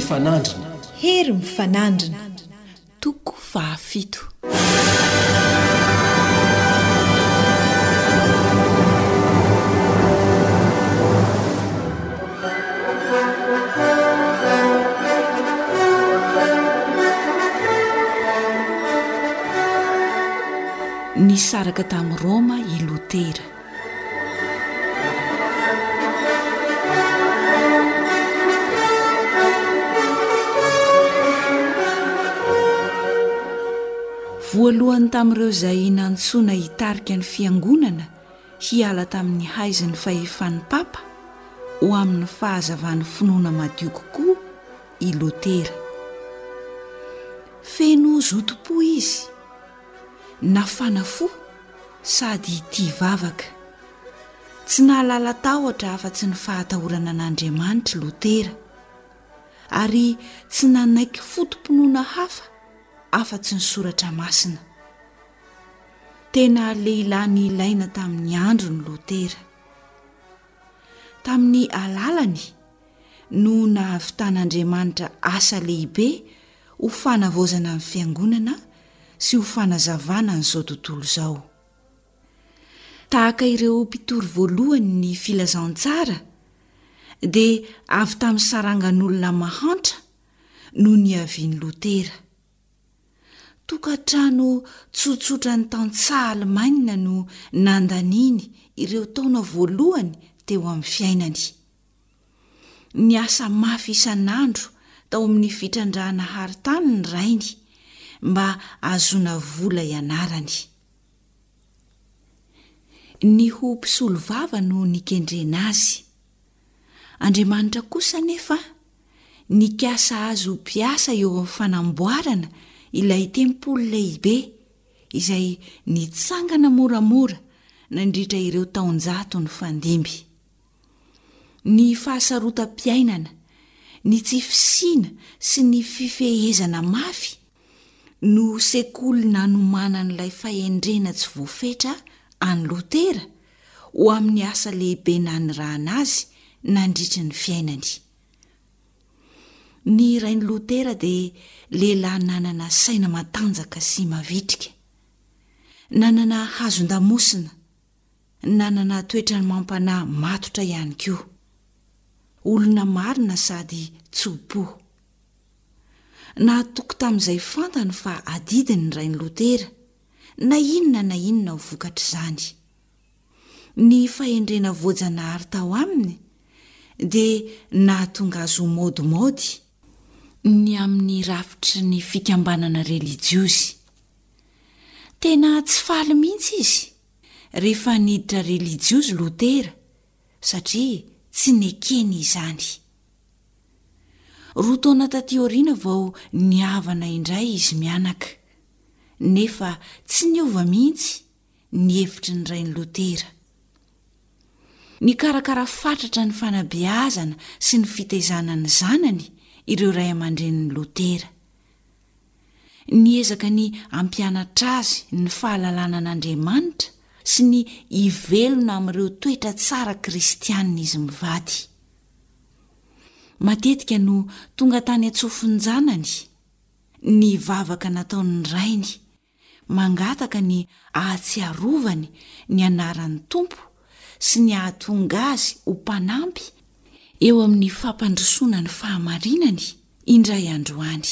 mifanandrina. Hery mifanandrina. Toko fahafito. Nisaraka tamin'i Roma i Lotera. Voalohany tamin'ireo izay nantsoina hitarika ny fiangonana hiala tamin'ny haiziny fahefan'ny papa ho amin'ny fahazavan'ny finoana madio kokoa i Lotera. Feno zotom-po izy, nafana fo sady tia vavaka. Tsy nahalala tahotra afa-tsy ny fahatahorana an'Andriamanitra Lotera, ary tsy nanaiky fotom-pinoana hafa afa-tsy ny soratra masina. Tena lehilahy ny ilaina tamin'ny andro ny Lotera. Tamin'ny alalany no nahavitan'Andriamanitra asa lehibe ho fanavaozana amin'ny fiangonana sy ho fanazavana n'izao tontolo izao. Tahaka ireo mpitory voalohany ny filazantsara dia avy tamin'ny sarangan'olona mahantra no niavian'ny Lotera. Tokantrano tsotsotra ny tantsaha Alemaina no nandaniny ireo taona voalohany teo amin'ny fiainany. Niasa mafy isan'andro tao amin'ny fitrandrahana haritany ny rainy mba ahazoana vola ianarany. Ny ho mpisolo vava no nikendrena azy. Andriamanitra kosa nefa nikasa azy ho mpiasa eo amin'ny fanamboarana ilay tempolo lehibe izay nitsangana moramora nandritra ireo taonjato ny fandimby. Ny fahasarotam-piainana, ny tsy fisiana sy ny fifehezana mafy no sekolina nomana n'ilay fahendrena tsy voafetra any Lotera ho amin'ny asa lehibe nanirahana azy nandritra ny fiainany. Ny rain'i Lotera dia lehilahy nanana saina matanjaka sy mavitrika, nanana hazon-damosina, nanana toetrany mampanahy matotra ihany koa. Olona marina sady tsopo. Nahatoko tamin'izay fantany fa adidiny ny rain'i Lotera, na inona ho vokatra izany. Ny fahendrena voajanahary tao aminy dia nahatonga azy ho maodimody ny amin'ny rafitry ny fikambanana religiozy. Tena tsy faly mihitsy izy rehefa niditra religiozy Lotera satria tsy nekeny izany. Roa taona taty aoriana vao niavana indray izy mianaka, nefa tsy niova mihitsy ny hevitry ny rain'i Lotera. Nikarakara fatratra ny fanabeazana sy ny fitaizana ny zanany ireo ray aman-drenin'ny Lotera. Niezaka ny ampianatra azy ny fahalalana an'Andriamanitra sy ny ivelona amin'ireo toetra tsara kristianina izy mivady. Matetika no tonga tany antsofin'ny zanany ny vavaka nataon'ny rainy, mangataka ny ahatsiarovany ny anaran'ny Tompo sy ny ahatonga azy ho mpanampy eo amin'ny fampandrosoana ny fahamarinany indray androany.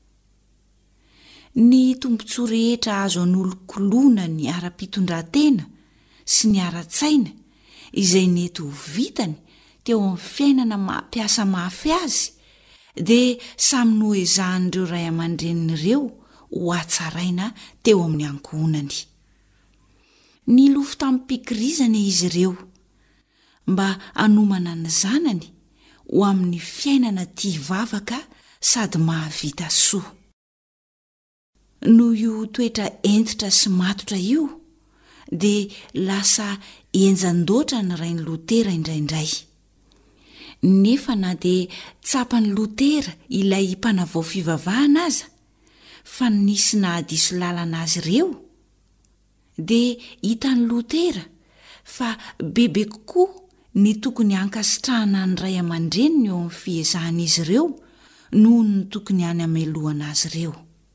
Ny tombontsoa rehetra azo an'olon-kolona ny ara-pitondran-tena sy ny ara-tsaina izay nety ho vitany teo amin'ny fiainana mampiasa mafy azy dia samy noezahan'ireo ray aman-drenin'ireo ho atsaraina teo amin'ny ankohonany. Ny lofo tamin'ny mpikirizana izy ireo mba hanomana ny zanany ho amin'ny fiainana tia vavaka sady mahavita soa. Noho io toetra entitra sy matotra io dia lasa enjan-doatra ny rain'i Lotera indraindray. Nefa na dia tsapan'ny Lotera ilay mpanavao fivavahana aza fa nisy nahadiso lalana azy ireo, dia hitan'ny Lotera fa bebe kokoa ny tokony hankasitrahana ny ray aman-dreniny eo amin'ny fiezahana izy ireo noho ny tokony any amelohana azy ireo.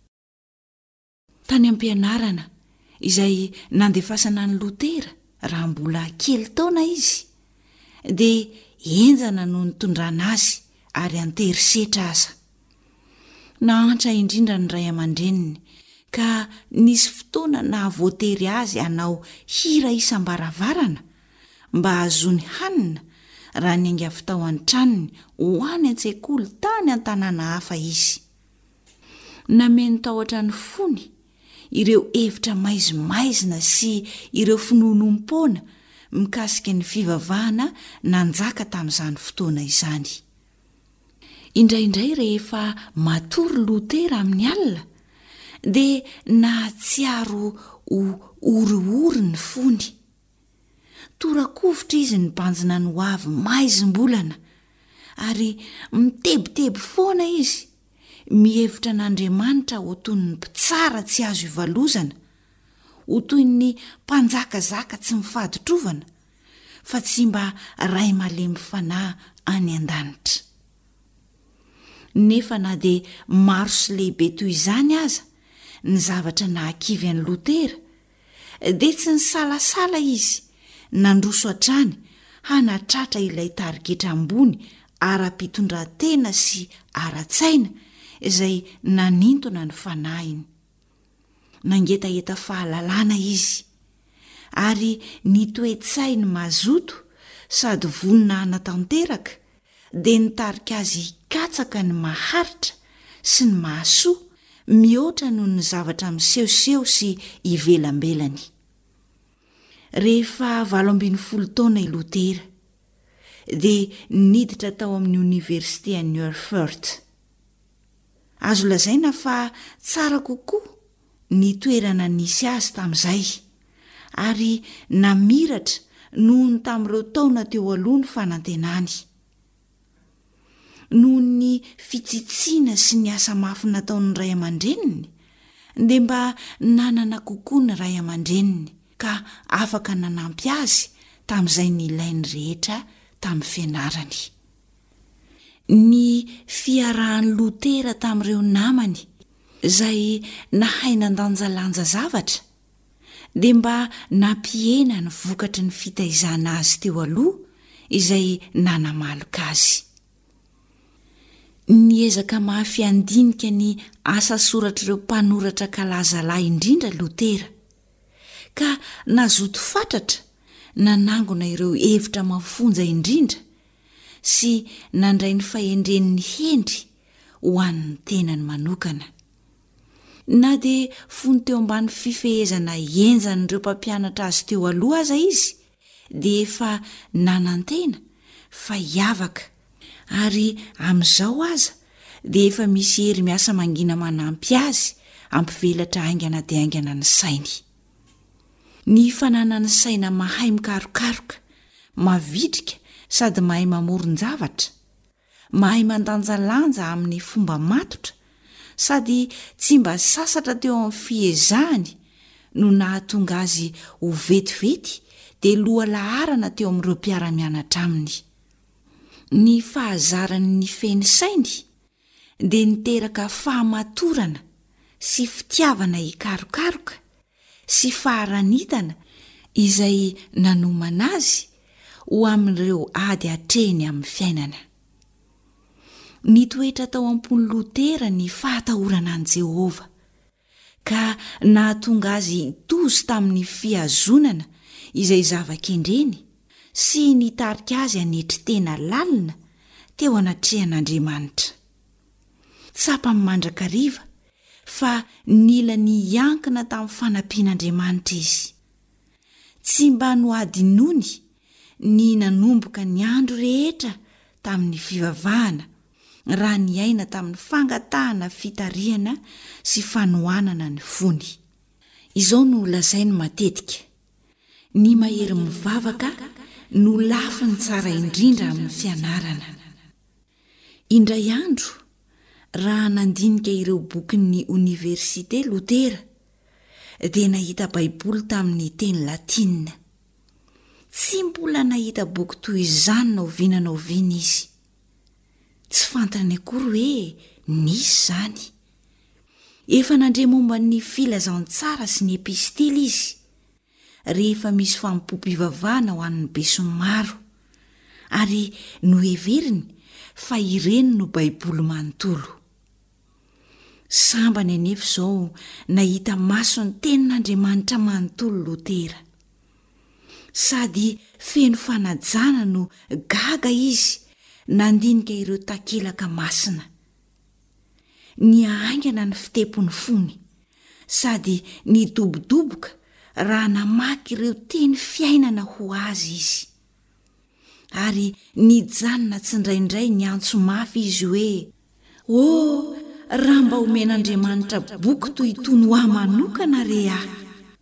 Tany am-pianarana izay nandefasana ny Lotera raha mbola kely taona izy, dia enjana no nitondrana azy ary anterisetra aza. Nahantra indrindra ny ray aman-dreniny ka nisy fotoana na voatery azy hanao hira isam-baravarana mba hahazoany hanina raha ny angavy tao an-tranony ho any an-tsekoly tany an-tanàna hafa izy. Nameno tahotra ny fony ireo hevitra maizimaizina sy ireo finonom-pona mikasika ny fivavahana nanjaka tamin'izany fotoana izany. Indraindray rehefa matory Lotera amin'ny alina dia nahatsiaro ho oriory ny fony. Torakovitra izy ny banjina ny hoavy maizim-bolana ary mitebiteby foana izy, mihevitra n'Andriamanitra ho toy ny mpitsara tsy azo ivalozana, ho toy ny mpanjakazaka tsy mifaditrovana, fa tsy mba ray malemy fanahy any an-danitra. Nefa na dia maro sy lehibe toy izany aza ny zavatra nahakivy an'i Lotera, dia tsy nisalasala izy nandroso hatrany hanatratra ilay tarigetra ambony ara-pitondran-tena sy ara-tsaina izay nanintona ny fanahiny. Nangetaheta fahalalana izy ary nitoetsainy mazoto sady vonina hanatanteraka dia nitarika azy hikatsaka ny maharitra sy ny mahasoa mihoatra noho ny zavatra misehoseho sy ivelambelany. Rehefa 12 taona i Lotera dia niditra tao amin'ny Oniversite an'i Erfurt. Azo lazaina fa tsara kokoa ny toerana nisy azy tamin'izay ary namiratra noho ny tamin'ireo taona teo aloha ny fanantenany. Noho ny fitsitsiana sy ny asa mafy nataon'ny ray aman-dreniny dia mba nanana kokoa ny ray aman-dreniny ka afaka nanampy azy tamin'izay ny ilainy rehetra tamin'ny fianarany. Ny fiarahan'ny Lotera tamin'ireo namany izay nahay nandanjalanja zavatra dia mba nampihena ny vokatry ny fitaizana azy teo aloha izay nanamaloka azy. Niezaka mafy andinika ny asa soratr'ireo mpanoratra kalazalahy indrindra Lotera, ka nazoto fatratra nanangona ireo hevitra mafonja indrindra sy nandray ny fahendren'ny hendry ho an'ny tenany manokana. Na dia fony teo ambany fifehezana enjan'ireo mpampianatra azy teo aloha aza izy, dia efa nanantena fa hiavaka ary amin'izao aza dia efa misy hery miasa mangina manampy azy ampivelatra aingana dia aingana ny sainy. Ny fananany saina mahay mikarokaroka, mavitrika sady mahay mamoron-javatra, mahay mandanjalanja amin'ny fomba matotra sady tsy mba sasatra teo amin'ny fiezahany no nahatonga azy ho vetivety dia loha laharana teo amin'ireo mpiara-mianatra aminy. Ny fahazarany ny feny sainy dia niteraka fahamatorana sy fitiavana hikarokaroka sy faharanitana izay nanomana azy ho amin'ireo ady hatreny amin'ny fiainana. Nitoetra tao am-pony Lotera ny fahatahorana an' Jehova ka nahatonga azy tozy tamin'ny fihazonana izay zava-kendreny sy nitarika azy hanetry tena lalina teo anatrehan'Andriamanitra. Tsapa mandrakariva fa nila ny iankina tamin'ny fanampian'Andriamanitra izy. Tsy mba noadinony ny nanomboka ny andro rehetra tamin'ny fivavahana raha ny aina tamin'ny fangatahana fitariana sy fanohanana ny fony. Izao no lazainy matetika, ny mahery mivavaka no lafi ny tsara indrindra amin'ny fianarana. Indray andro raha nandinika ireo bokin'ny Oniversite Lotera dia nahita baiboly tamin'ny teny latina. Tsy mbola nahita boky toy izany na oviana na oviana izy. Tsy fantany akory hoe nisy zany. Efa nandre momba ny filazantsara sy ny epistily izy rehefa misy fampompivavahana ho an'ny besomaro, ary no heveriny fa ireny no baiboly manontolo. Sambany anefa izao nahita maso ny tenin'Andriamanitra manontolo Lotera, sady feno fanajana no gaga izy nandinika ireo takelaka masina. Niaingana ny fitepony fony sady nidobodoboka raha namaky ireo teny fiainana ho azy izy, ary nijanona tsindraindray ny antso mafy izy hoe raha mba omen'Andriamanitra boky toy itony ho ahy manokana re ahy.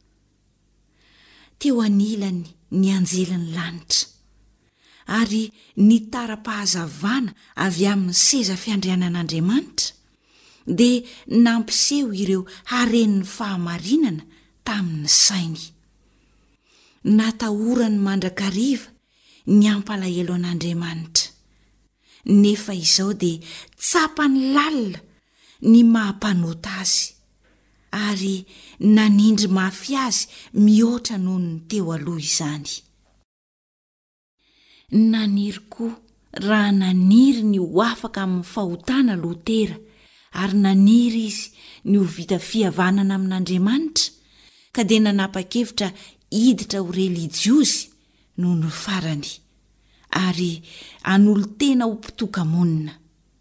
Teo anilany ny anjelin'ny lanitra ary ny tara-pahazavana avy amin'ny seza fiandrianan'Andriamanitra dia nampiseho ireo haren'ny fahamarinana tamin'ny sainy. Natahorany mandrakariva ny ampalahelo an'Andriamanitra, nefa izao dia tsapany lalina ny mahampanota azy, ary nanindry mafy azy mihoatra noho ny teo aloha izany. Naniry koa raha naniry ny ho afaka amin'ny fahotana Lotera, ary naniry izy ny ho vita fihavanana amin'Andriamanitra, ka dia nanapa-kevitra hiditra ho relijiosy noho ny farany, ary an'olo tena ho mpitoka-monina.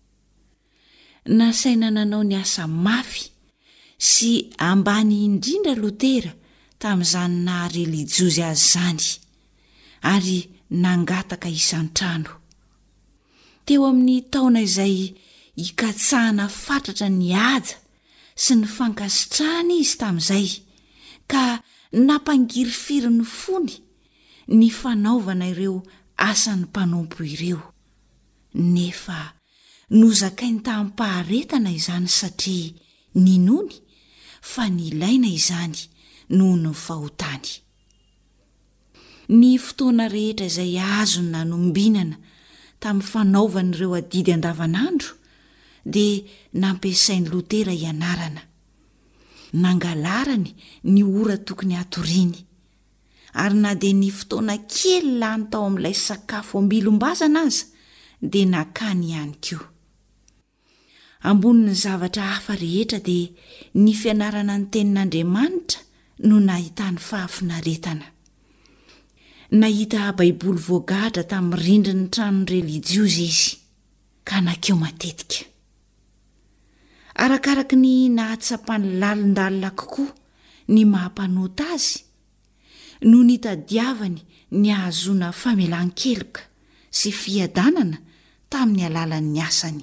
Nasaina nanao ny asa mafy sy ambany indrindra Lotera tamin'izany naha-relijiosy azy zany, ary nangataka isan-trano. Teo amin'ny taona izay hikatsahana fatratra ny haja sy ny fankasitrahana izy tamin'izay, ka nampangiry ny fony ny fanaovana ireo asan'ny mpanompo ireo. Nefa nozakainy tamin'ny-paharetana izany satria ninony fa nilaina izany noho ny fahotany. Ny fotoana rehetra izay azony nanombinana tamin'ny fanaovan'ireo adidy andavanandro dia nampiasain'ny Lotera ianarana, nangalarany ny ora tokony hatoriany, ary na dia ny fotoana kely lany tao amin'ilay sakafo ambilombazana aza dia nakany ihany koa. Ambonin'ny zavatra hafa rehetra dia ny fianarana ny tenin'Andriamanitra no nahitany fahafinaretana. Nahita baiboly voagadra tamin'ny rindrin'ny tranony relijiosy izy, ka nakeo matetika. Arakaraky ny nahatsapany lalindalina kokoa ny mahampanota azy, no nitadiavany ny ahazoana famelan-keloka sy fiadanana tamin'ny alalan'ny asany.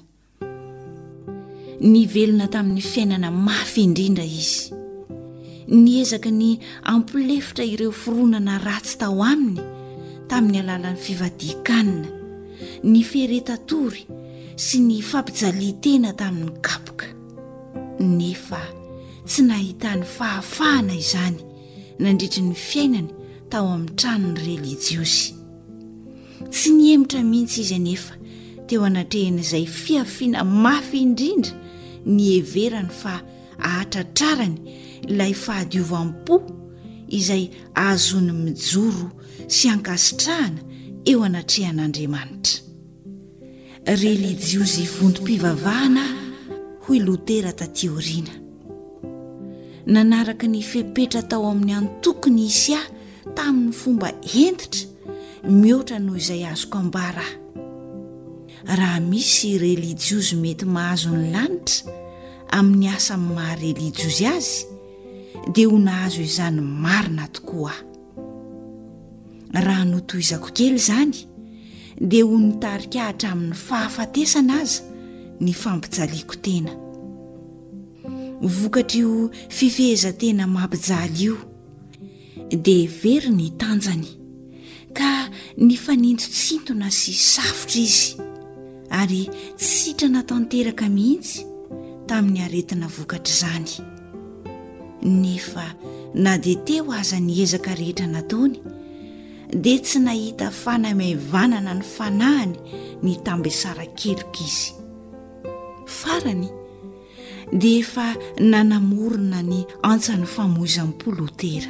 Nivelona tamin'ny fiainana mafy indrindra izy, niezaka ny ampilefitra ireo foronana ratsy tao aminy tamin'ny alalan'ny fivadikanina, ny fiheretatory sy ny fampijaliatena tamin'ny kapoka. Nefa tsy nahitany fahafahana izany nandritry ny fiainany tao amin'ny tranony relijiosy. Tsy niemotra mihitsy izy anefa teo anatrehan'izay fiafiana mafy indrindra ny heverany fa ahatratrarany ilay fahadiovam-po izay ahazony mijoro sy ankasitrahana eo anatrehan'Andriamanitra. Relijiosy vontom-pivavahana hoy Lotera taty aoriana. Nanaraka ny fepetra tao amin'ny antokony isy tamin'ny fomba entitra mihoatra noho izay azoko ambara. Raha misy relijiosy mety mahazo ny lanitra amin'ny asa maha-relijiosy azy, dia ho nahazo izany marina tokoa. Raha notoizako kely izany, dia ho nitarika hatramin'ny fahafatesana aza ny fampijaliako tena. Vokatry io fifehezantena mampijaly io, dia very ny tanjany, ka ny fanindrotsintona sy safotra izy, ary sitrana tanteraka mihitsy tamin'ny aretina vokatra izany. Nefa na dia teo aza ny ezaka rehetra nataony, dia tsy nahita fanamaivanana ny fanahany ny tambesara keloka izy. farany dia efa nanamorona ny antsan'ny famoizam-po Lotera.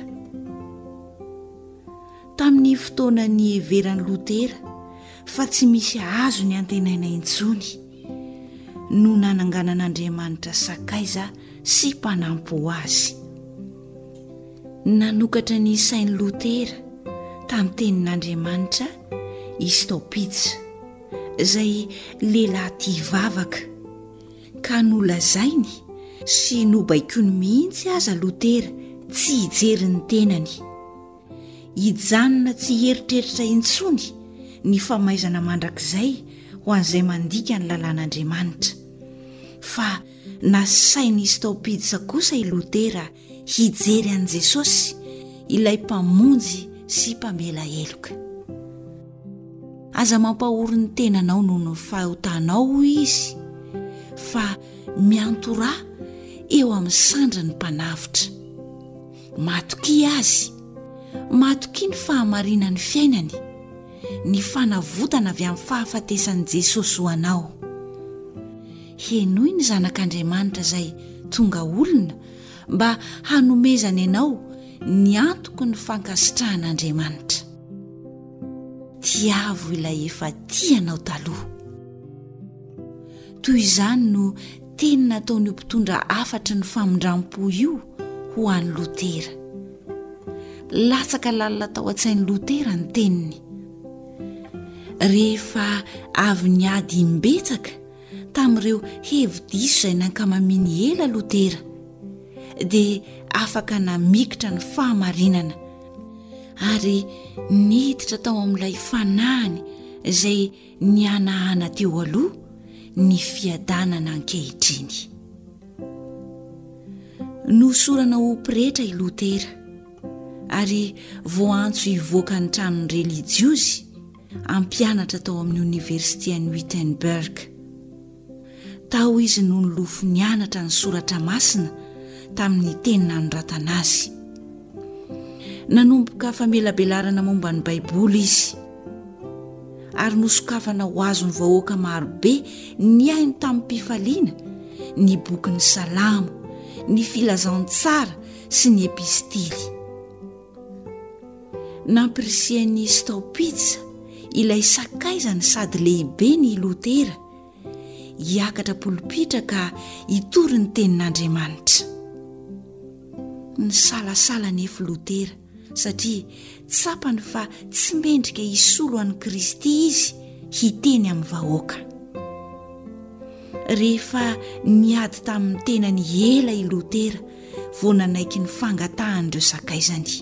Tamin'ny fotoanany heverany Lotera fa tsy misy azo ny antenaina intsony no nananganan'Andriamanitra sakaiza sy mpanampy azy. Nanokatra ny sain'i Lotera tamin'ny tenin'Andriamanitra i Staupitsa, izay lehilahy tia vavaka, ka nolazainy sy nobaikony mihitsy aza Lotera tsy hijery ny tenany. Hijanona tsy heritreritra intsony ny famaizana mandrakizay ho an'izay mandika ny lalàn'Andriamanitra, fa nasainy Staupitsa kosa i Lotera hijery an'i Jesosy, ilay mpamonjy sy mpamela heloka. Aza mampahory ny tenanao noho ny fahotanao izy, fa miantora eo amin'ny sandra ny mpanavitra. Matoki azy, matoki ny fahamarinan'ny fiainany, ny fanavotana avy amin'ny fahafatesan'i Jesosy ho anao. Henoy ny zanak'Andriamanitra izay tonga olona mba hanomezany ianao ny antoko ny fankasitrahan'Andriamanitra. Tiavo ilay efa tianao taloha. Toy izany no teny nataony mpitondra afatra ny famondram-po io ho an'ny Lotera. Latsaka lalina tao an-tsain'ny Lotera ny teniny. Rehefa avy niady imbetsaka tamin'ireo hevi-diso izay nankamaminy ela Lotera, dia afaka namikitra ny fahamarinana ary niditra tao amin'ilay fanahiny izay nianahana teo aloha ny fiadanana ankehitriny. Nosorana ho pretra i Lotera ary voantso hivoaka ny tranony religiozy ampianatra tao amin'ny Université ny Wittenberg. Tao izy no nilofo nianatra ny soratra masina tamin'ny teny nanoratana azy. Nanomboka famelabelarana momba ny Baiboly izy, ary nosokafana ho azo ny vahoaka marobe ny ainy tamin'ny mpifaliana, ny boky ny Salamo, ny filazantsara sy ny epistily. Nampirisian'ny Staupitsa ilay sakaizany sady lehibe ny Lotera hiakatra polipitra ka hitory ny tenin'Andriamanitra. Ny salasala nefa Lotera satria tsapany fa tsy mendrika hisolo an'i Kristy izy hiteny amin'ny vahoaka. Rehefa niady tamin'ny tenany ela i Lotera vao nanaiky ny fangatahanyireo sakaizany.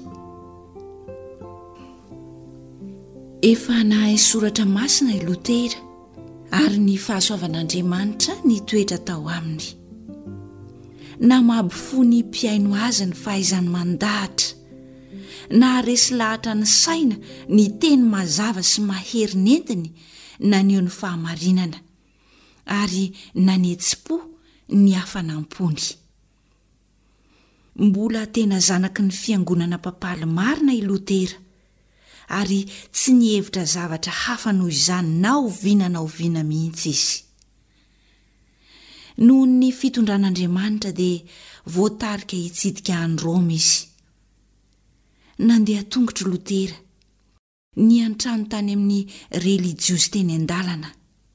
Efa nahay soratra masina i Lotera ary ny fahasoavan'Andriamanitra nitoetra tao aminy. Namabo fo ny mpiaino azy ny fahaizany mandahatra, na resy lahatra ny saina ny teny mazava sy maherinentiny na ny eo ny fahamarinana, ary nanetsi-po ny hafanampony. Mbola tena zanaky ny fiangonana papaly marina i Lotera, ary tsy nihevitra zavatra hafa noho izany na oviana mihitsy izy. Noho ny fitondran'Andriamanitra dia voatarika hitsidika any Roma izy. Nandeha tongotra Lotera, niantrano tany amin'ny religiozy teny an-dalana.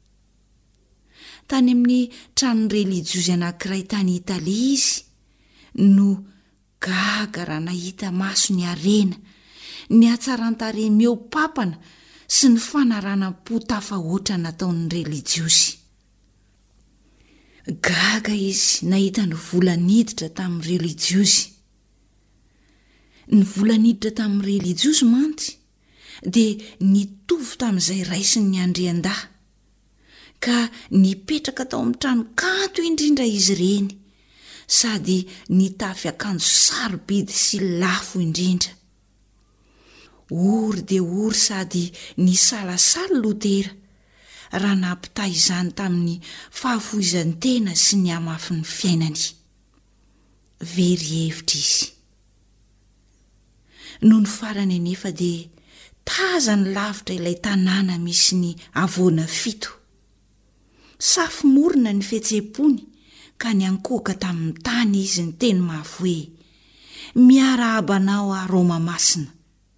Tany amin'ny tranony religiozy anankiray tany Italia izy no gaga raha nahita maso ny arena, ny hatsaran-tarehmeo papana sy ny fanarana-po tafahoatra nataon'ny religiozy. Gaga izy nahita ny vola niditra tamin'ny religiozy. Ny vola niditra tamin'ny religiozy mantsy dia nitovy tamin'izay raisiny ny andrian-dahy, ka nipetraka tao amin'ny trano kanto indrindra izy ireny, sady nitafy akanjo sarobidy sy lafo indrindra. Ory dia ory sady nisalasala Lotera raha nampitahy izany tamin'ny fahafoizan-tena sy ny hamafin'ny fiainany. Very hevitra izy. Noho ny farany anefa dia tazany lavitra ilay tanàna misy ny avoana 7, safimorona ny fihetseham-pony ka ny ankoaka tamin'ny tany izy ny teny mafy hoe miara abanao a Roma masina.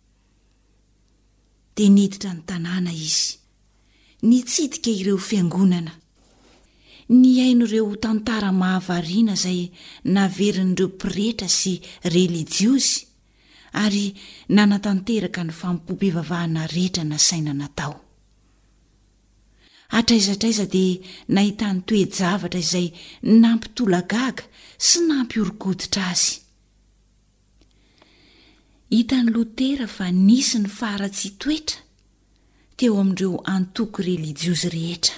Dia niditra ny tanàna izy, nitsidika ireo fiangonana, ny hain'ireo tantara mahavariana izay naverin'ireo pretra sy relijiosy ary nanatanteraka ny fampompivavahana rehetra nasaina natao. Hatraizatraiza dia nahitany toe-javatra izay nampitolagaga sy nampiorokoditra azy. Hitany Lotera fa nisy ny faharatsy toetra teo amin'ireo antoko relijiosy rehetra.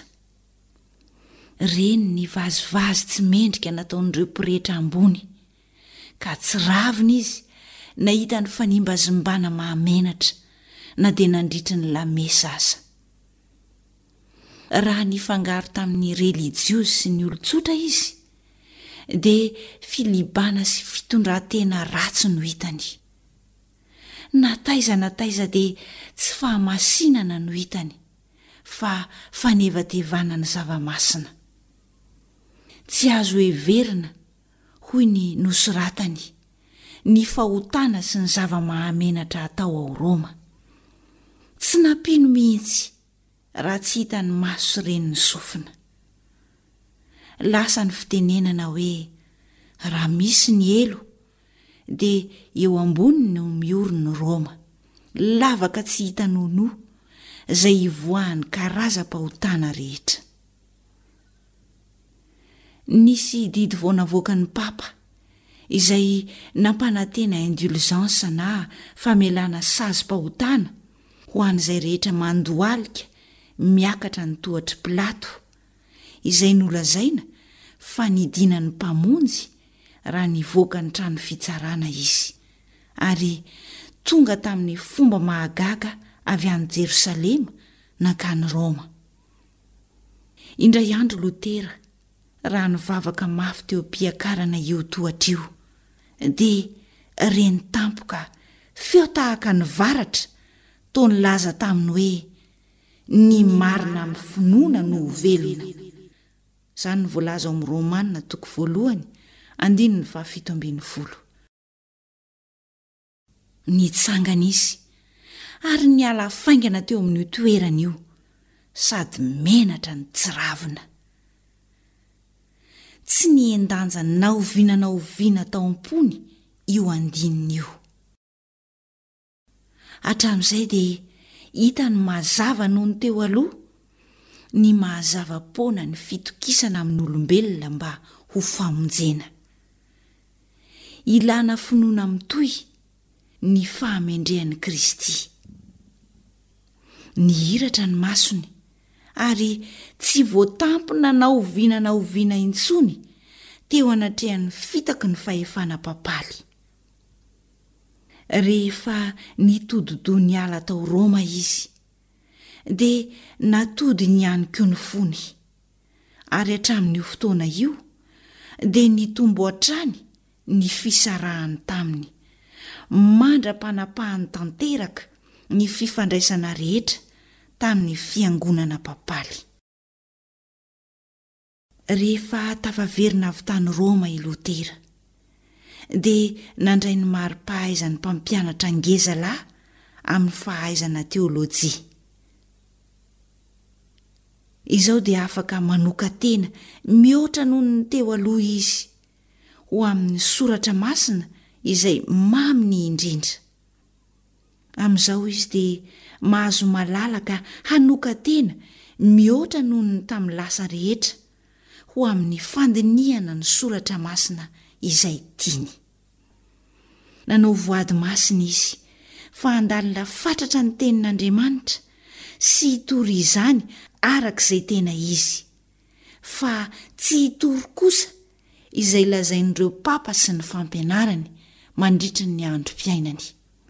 Reny ny vazivazy tsy mendrika nataon'ireo pretra ambony, ka tsy ravina izy nahita ny fanimbazimbana mahamenatra na dia nandritry ny lamesa aza. Raha nifangaro tamin'ny relijiosy sy ny olon-tsotra izy, dia filibana sy fitondran-tena ratsy no hitany. Nataiza dia tsy fahamasinana no hitany, fa fanevatevana ny zava-masina. Tsy azo heverina hoy ny nosoratany, ny fahotana sy ny zava-mahamenatra atao ao Roma. Tsy nampino mihitsy raha tsy hita ny maso sy reny ny sofina. Lasa ny fitenenana hoe raha misy ny elo dia eo amboniny no mioriny Roma, lavaka tsy hita nono izay hivoahan'ny karazam-pahotana rehetra. Nisy didy voanavoaka ny papa izay nampanantena indulgence na famelana sazy-pahotana ho an'izay rehetra mandohalika miakatra ny tohatry Pilato, izay nolazaina fa nidinany mpamonjy raha nivoaka ny trano fitsarana izy, ary tonga tamin'ny fomba mahagaga avy any Jerosalema nankany Roma. Indray andro Lotera raha nivavaka mafy teo am-piakarana io tohatra io, dia reny tampoka feo tahaka ny varatra toa nilaza taminy hoe ny marina amin'ny finoana no velona. Izany voalaza ao amin'ny Romanina 1:17. Nitsangana izy ary niala faingana teo amin'io toerana io, sady menatra ny tsiravina. Tsy niendanja naoviana tao am-pony io andininy io. Hatramin'izay dia hita ny mazava noho ny teo aloha, ny mahazava-pona ny fitokisana amin'ny olombelona mba ho famonjena. Ilana finoana mitoy ny fahamendrehan'i Kristy. Nihiratra ny masony ary tsy voatampona naoviana intsony teo anatrehan'ny fitako ny fahefana papaly. Rehefa nitododo ny ala tao Roma izy, dia natody ny ihany koa ny fony, ary hatramin'io fotoana io dia nitombo hatrany ny fisarahany taminy, mandra-panapahany tanteraka ny fifandraisana rehetra tamin'ny fiangonana papaly. Rehefa tafaverina avy tany Roma i Lotera, dia nandray ny mari-pahaizany mpampianatra ngezalahy amin'ny fahaizana teolojia. Izao dia afaka manoka tena mihoatra noho ny teo aloha izy ho amin'ny soratra masina izay maminy indrindra. Amin'izao izy dia mahazo malalaka hanoka tena mihoatra noho ny tamin'ny lasa rehetra ho amin'ny fandinihana ny soratra masina izay tiany. Nanao voady masina izy fa handalina fatratra ny tenin'Andriamanitra sy hitory izany arak'izay tena izy, fa tsy hitory kosa izay lazain'ireo papa sy ny fampianarany mandritry ny androm-piainany.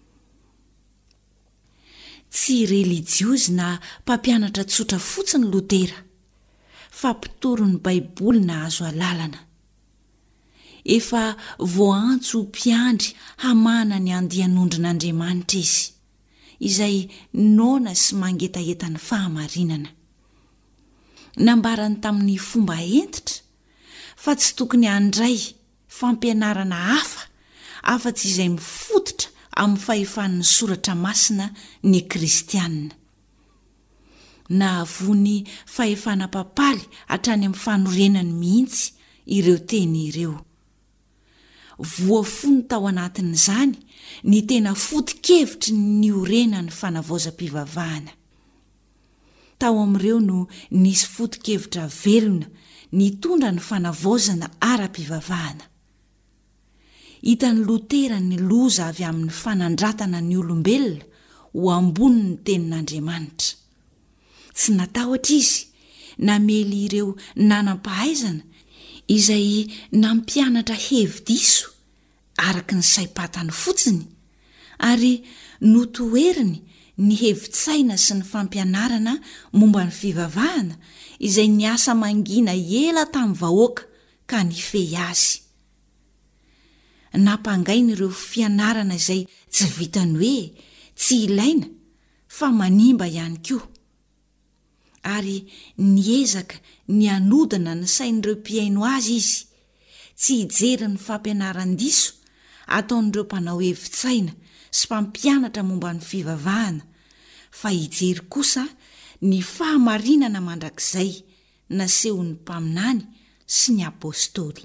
Tsy relijiosy na mpampianatra tsotra fotsiny Lotera, fa mpitoro ny Baiboly na azo alalana. Efa voantso mpiandry hamana ny andian'ondrin'Andriamanitra izy, izay nona sy mangetaeta ny fahamarinana. nambarany tamin'ny fomba entitra fa tsy tokony handray fampianarana hafa afa-tsy izay mifototra amin'ny fahefan'ny soratra masina ny kristianina. Nahavoany fahefana papaly hatrany amin'ny fanorenany mihitsy ireo teny ireo. Voafony tao anatin'izany ny tena foto-kevitry ny orenany fanavaozam-pivavahana. Tao amin'ireo no nisy foto-kevitra velona nitondra ny fanavaozana ara-pivavahana. Hitan'ny Lotera ny loza avy amin'ny fanandratana ny olombelona ho ambony ny tenin'Andriamanitra. Tsy natahotra izy namely ireo nanam-pahaizana izay nampianatra hevi-diso araka ny saim-patany fotsiny ary notoeriny ny hevitsaina sy ny fampianarana momba ny fivavahana izay niasa mangina ela tamin'ny vahoaka ka nifehy azy. Nampangaina ireo fianarana izay tsy vitany hoe tsy ilaina fa manimba ihany koa. Ary niezaka ny anodina ny sain'ireo mpiaino azy izy, tsy hijery ny fampianaran-diso ataon'ireo mpanao hevitsaina sy mpampianatra momba ny fivavahana, fa hijery kosa ny fahamarinana mandrakizay nasehon'ny mpaminany sy ny apôstôly.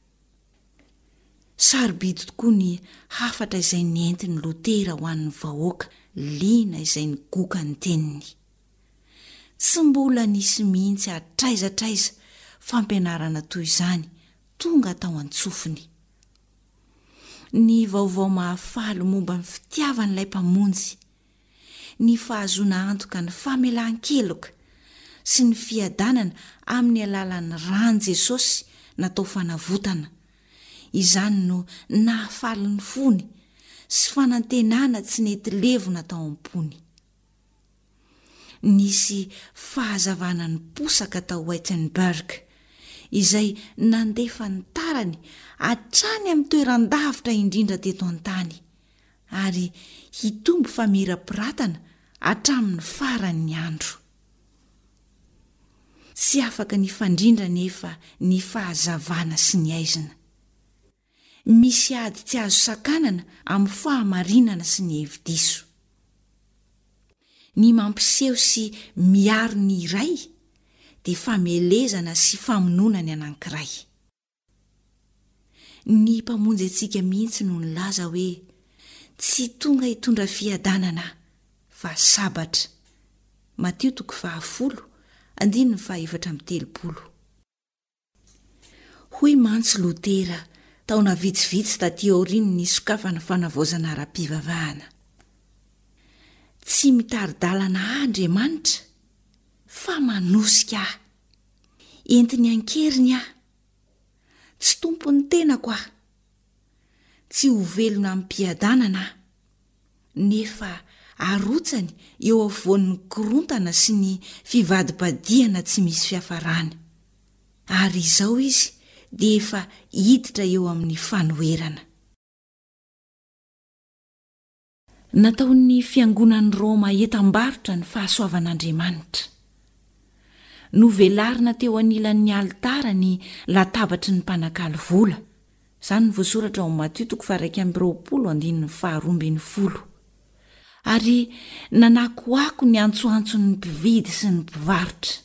Sarobidy tokoa ny hafatra izay nientin'ny Lotera ho an'ny vahoaka liana izay nigoka ny teniny. Tsy mbola nisy mihitsy atraizatraiza fampianarana toy izany tonga tao an-tsofiny. Ny vaovao mahafaly momba ny fitiavan'ilay mpamonjy, ny fahazoana antoka ny famelan-keloka sy ny fiadanana amin'ny alalan'ny rany Jesosy natao fanavotana. Izany no nahafaly ny fony sy fanantenana tsy nety levo natao am-pony. Nisy fahazavana ny posaka tao Wittenberg izay nandefa ny tarany hatrany amin'ny toeran-davitra indrindra teto an-tany ary hitombo famira-piratana hatramin'ny faran'ny andro. Tsy afaka ny fandrindra nefa ny fahazavana sy ny aizina. Misy ady tsy azo sakanana amin'ny fahamarinana sy ny hevi-diso. Ny mampiseho sy miaro ny iray dia famelezana sy famonoana ny anankiray. Ny mpamonjy antsika mihitsy no nilaza hoe tsy tonga hitondra fiadanana fa sabatra. Mateo 10:14-17. Hoy mantsy Lotera taona vitsivitsy taty aoriany ny sokafana fanavaozana ara-pivavahana. Tsy mitari-dalana Andriamanitra fa manosika aho. Entiny ankeriny aho. Tsy tompony tenako aho. Tsy ho velona amin'ny mpiadanana aho. Nefa arotsany eo afovoan'ny korontana sy ny fivadibadiana tsy misy fiafarany. Ary izao izy dia efa hiditra eo amin'ny fanoherana. Nataon'ny fiangonan'ny Roma etam-barotra ny fahasoavan'Andriamanitra. Novelarina teo anilan'ny alitara ny latabatry ny mpanakalo vola. Izany no voasoratra ao Mateo 2:20. Ary nanakoako ny antsoantson'ny mpividy sy ny mpivarotra.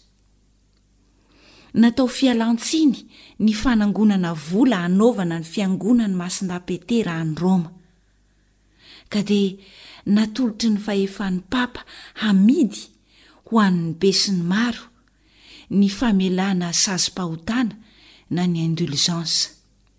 Natao fialantsiny ny fanangonana vola hanaovana ny fiangonany Masindahy Petera any Roma. Ka dia natolotry ny fahefan'ny Papa hamidy ho an'ny be sy ny maro ny famelana sazim-pahotana na ny indulgence.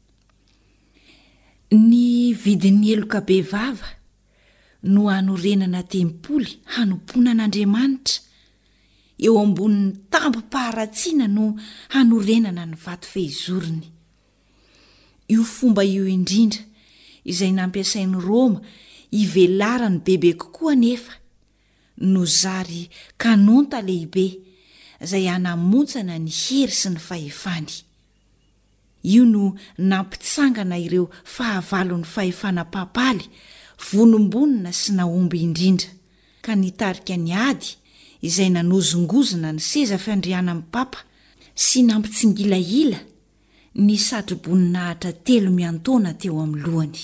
Ny vidin'ny eloka be vava no hanorenana tempoly hanompoana an'Andriamanitra. Eo ambonin'ny tambo-paharatsiana no hanorenana ny vato fehizoriny. Io fomba io indrindra izay nampiasain'ny Roma hivelarany bebe kokoa nefa no zary kanonta lehibe izay hanamontsana ny hery sy ny fahefany. Io no nampitsangana ireo fahavalon'ny fahefana papaly vonombonina sy naomby indrindra ka nitarika ny ady izay nanozongozona ny seza fiandriana amin'ny papa sy nampitsingilaila ny satroboninahitra 3 miantaona teo amin'ny lohany.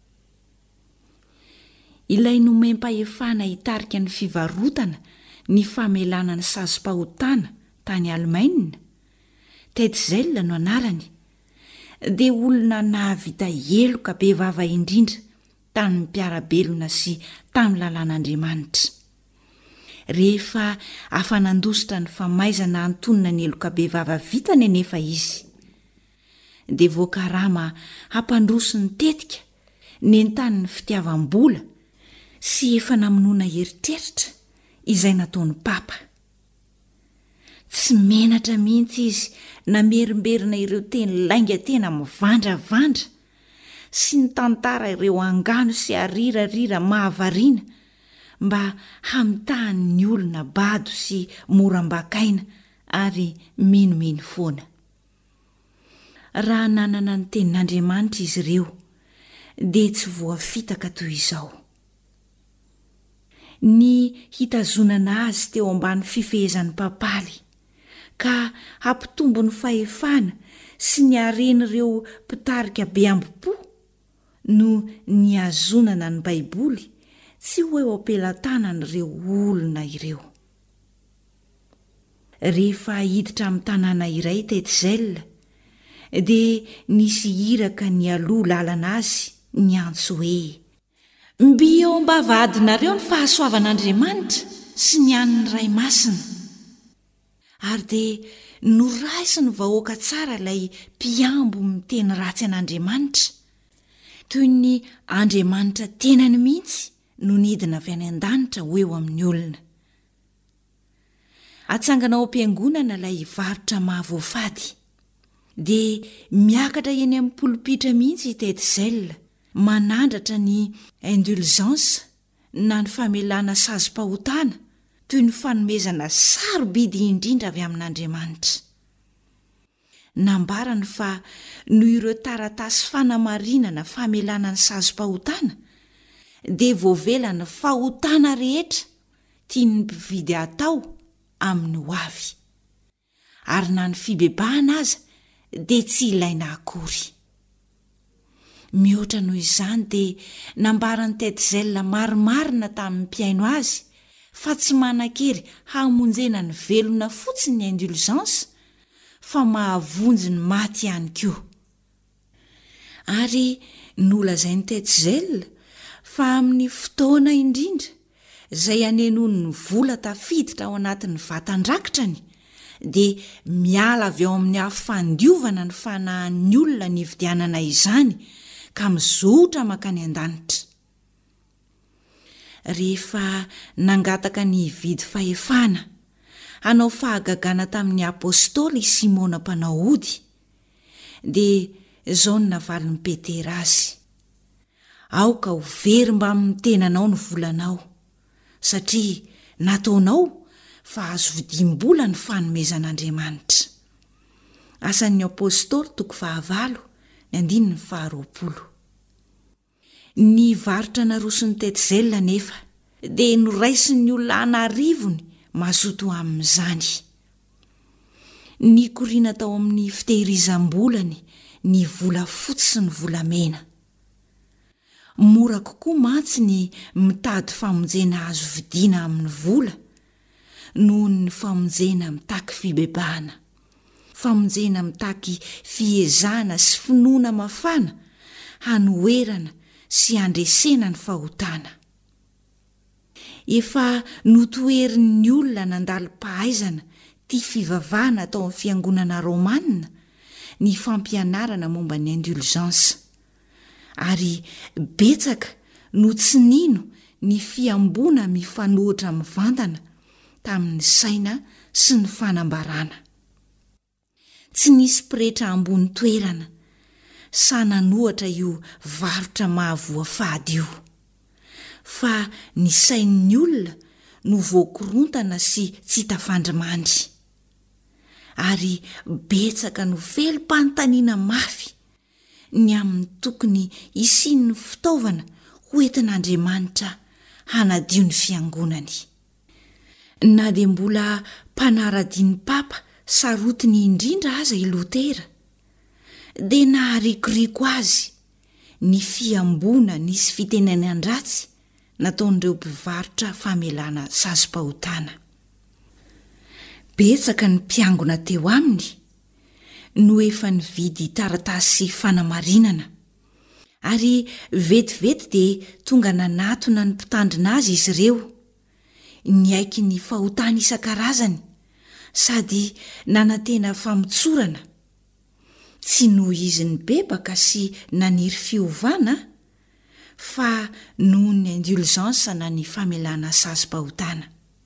Ilay nomem-pahefana hitarika ny fivarotana ny famelana ny sazim-pahotana tany Alemaina, Tetzel no anarany, dia olona nahavita heloka be vava indrindra tamin'ny mpiarabelona sy tamin'ny lalàn'Andriamanitra. Rehefa afanandositra ny famaizana antonina ny heloka be vava vitany anefa izy, dia voakarama hampandroso ny tetika ny entany ny fitiavam-bola sy efa namonoana heritreritra izay nataony papa. Tsy menatra mihitsy izy namerimberina ireo teny lainga tena mivandravandra sy ny tantara ireo angano sy arirarira mahavariana mba hamitahany ny olona bado sy moram-bakaina ary minomino foana. Raha nanana ny tenin'Andriamanitra izy ireo dia tsy voafitaka toy izao. Ny hitazonana azy teo ambany fifehezan'ny papaly ka hampitombo ny fahefana sy ny haren'ireo mpitarika be ambi-po no ny azonana ny baiboly tsy ho eo ampelantanan'ireo olona ireo. Rehefa hiditra amin'ny tanàna iray Tetzel dia nisy iraka ny aloha lalana azy ny antso hoe: "Mbio mba vadinareo ny fahasoavan'Andriamanitra sy ny an'ny ray masina." Ary dia noraisy ny vahoaka tsara ilay mpiambo miteny ratsy an'Andriamanitra, toy ny Andriamanitra tenany mihitsy no nidina avy any an-danitra ho eo amin'ny olona. Atsangana ao am-piangonana ilay varotra mahavoafady, dia miakatra eny amin'ny polipitra mihitsy Tetzel, manandratra ny indulgence na ny famelana sazim-pahotana toy ny fanomezana sarobidy indrindra avy amin'Andriamanitra. Nambarany fa noho ireo taratasy fanamarinana famelana ny sazim-pahotana dia voavela ny fahotana rehetra tiany mpividy atao amin'ny ho avy, ary na ny fibebahana aza dia tsy ilaina akory. Mihoatra noho izany dia nambarany Tetzel marimarina tamin'ny mpiaino azy fa tsy manan-kery hamonjena ny velona fotsiny ny indulgence fa mahavonjy ny maty ihany koa. Ary nolazainy Tetzel fa amin'ny fotoana indrindra izay anenony ny vola tafiditra ao anatin'ny vatandrakitrany dia miala avy ao amin'ny hafandiovana ny fanahin'ny olona ny vidianana izany ka mizotra makany an-danitra. Rehefa nangataka ny vidy fahefana hanao fahagagana tamin'ny apôstôly Simona mpanao ody, dia izao no navalin'ny Petera azy: "Aoka ho very mba amin'ny tenanao ny volanao, satria nataonao fa azo vidim-bola ny fanomezan'Andriamanitra." Asan'ny apôstôly 9:20. Ny varotra naroson'ny Tetzel nefa dia noraisiny olona anarivony mazoto amin'izany. Ny koriana tao amin'ny fitehirizam-bolany ny vola fotsy sy ny volamena. Mora kokoa mantsy ny mitady famonjena azo vidiana amin'ny vola noho ny famonjena mitaky fibebahana, famonjena mitaky fiezana sy finoana mafana, hanoerana sy andresena ny fahotana. Efa notoherin'ny olona nandalo-pahaizana tia fivavahana tao amin'ny fiangonana romanina ny fampianarana momba ny indulgence, ary betsaka no tsy nino ny fiambona mifanohitra mivantana tamin'ny saina sy ny fanambarana. Tsy nisy mpirehetra ambony toerana sa nanohatra io varotra mahavoafady io, fa ny sain'ny olona no voakorontana sy tsy tafandrimandry, ary betsaka no felim-panontaniana mafy ny amin'ny tokony isian'ny fitaovana ho entin'Andriamanitra hanadio ny fiangonany. na dia mbola mpanara-diny papa sarotiny indrindra aza i Lotera dia naharikoriko azy ny fiambona nisy fiteneny an-dratsy nataon'ireo mpivarotra famelana sazim-pahotana. Betsaka ny mpiangona teo aminy no efa nividy taratasy fanamarinana ary vetivety dia tonga nanatona ny mpitandrina azy izy ireo, niaiky ny fahotana isan-karazany sady nanantena famotsorana. Tsy noho izy ny bebaka sy naniry fiovana fa noho ny indulgence na ny famelana sazim-pahotana.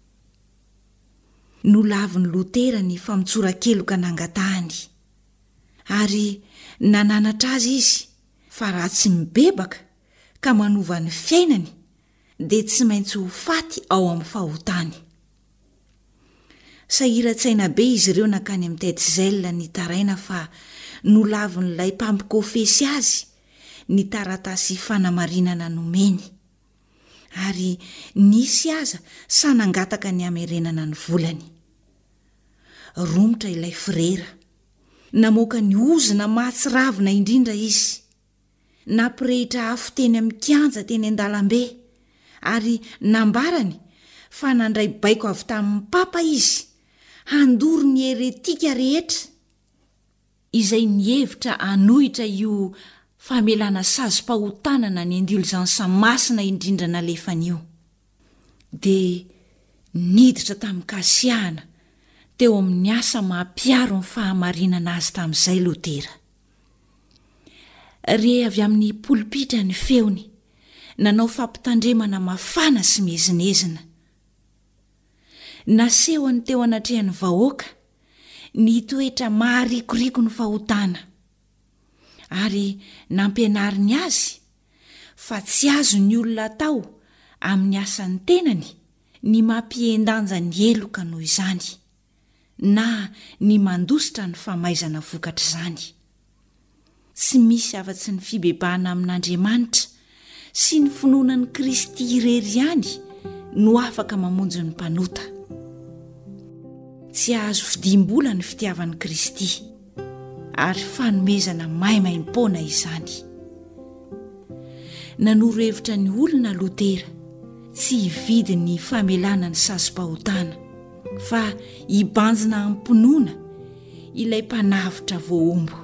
Nolaviny Lotera ny famotsora-keloka nangatahany ary nananatra azy izy fa raha tsy mibebaka ka manova ny fiainany dia tsy maintsy ho faty ao amin'ny fahotany. Sahiran-tsaina be izy ireo nankany amin'ny Tetzel ny taraina fa nolavin'ilay mpampikofesy azy ny taratasy fanamarinana nomeny ary nisy aza sa nangataka ny amerenana ny volany. Romotra ilay frera, namoaka ny ozina mahatsiravina indrindra izy, nampirehitra afo teny amin'ny kianja teny an-dalambe ary nambarany fa nandray baiko avy tamin'ny papa izy handoro ny heretika rehetra izay nihevitra hanohitra io famelana sazim-pahotana na ny indulgence masina indrindra nalefan'io. Dia niditra tamin'ny kasiahana teo amin'ny asa mampiaro ny fahamarinana azy tamin'izay Lotera. Re avy amin'ny polipitra ny feony, nanao fampitandremana mafana sy mezinezina. Nasehony teo anatrehan'ny vahoaka ny toetra maharikoriko ny fahotana ary nampianariny azy fa tsy azo ny olona tao amin'ny asan'ny tenany ny mampiendanja ny eloka noho izany na ny mandositra ny famaizana vokatra izany. Tsy misy afa-tsy ny fibebahana amin'Andriamanitra sy ny finoanan'i Kristy irery ihany no afaka mamonjy ny mpanota. Tsy azo fidim-bola ny fitiavan'i Kristy ary fanomezana maimaim-poana izany. Nanoro hevitra ny olona Lotera tsy hividy ny famelana ny sazim-pahotana fa hibanjina ampinoana ilay mpanavitra voaombo.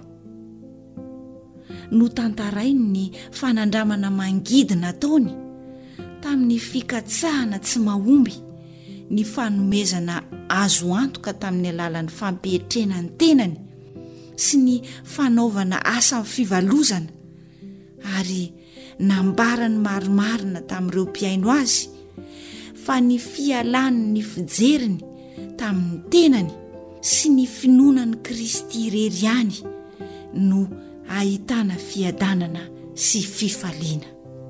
No tantarainy ny fanandramana mangidy nataony tamin'ny fikatsahana tsy mahomby ny fanomezana azo antoka tamin'ny alalan'ny fampihetrena ny tenany sy ny fanaovana asa fivalozana ary nambarany marimarina tamin'ireo mpiaino azy fa ny fialany ny fijeriny tamin'ny tenany sy ny finoanan'i Kristy irery ihany no ahitana fiadanana sy fifaliana.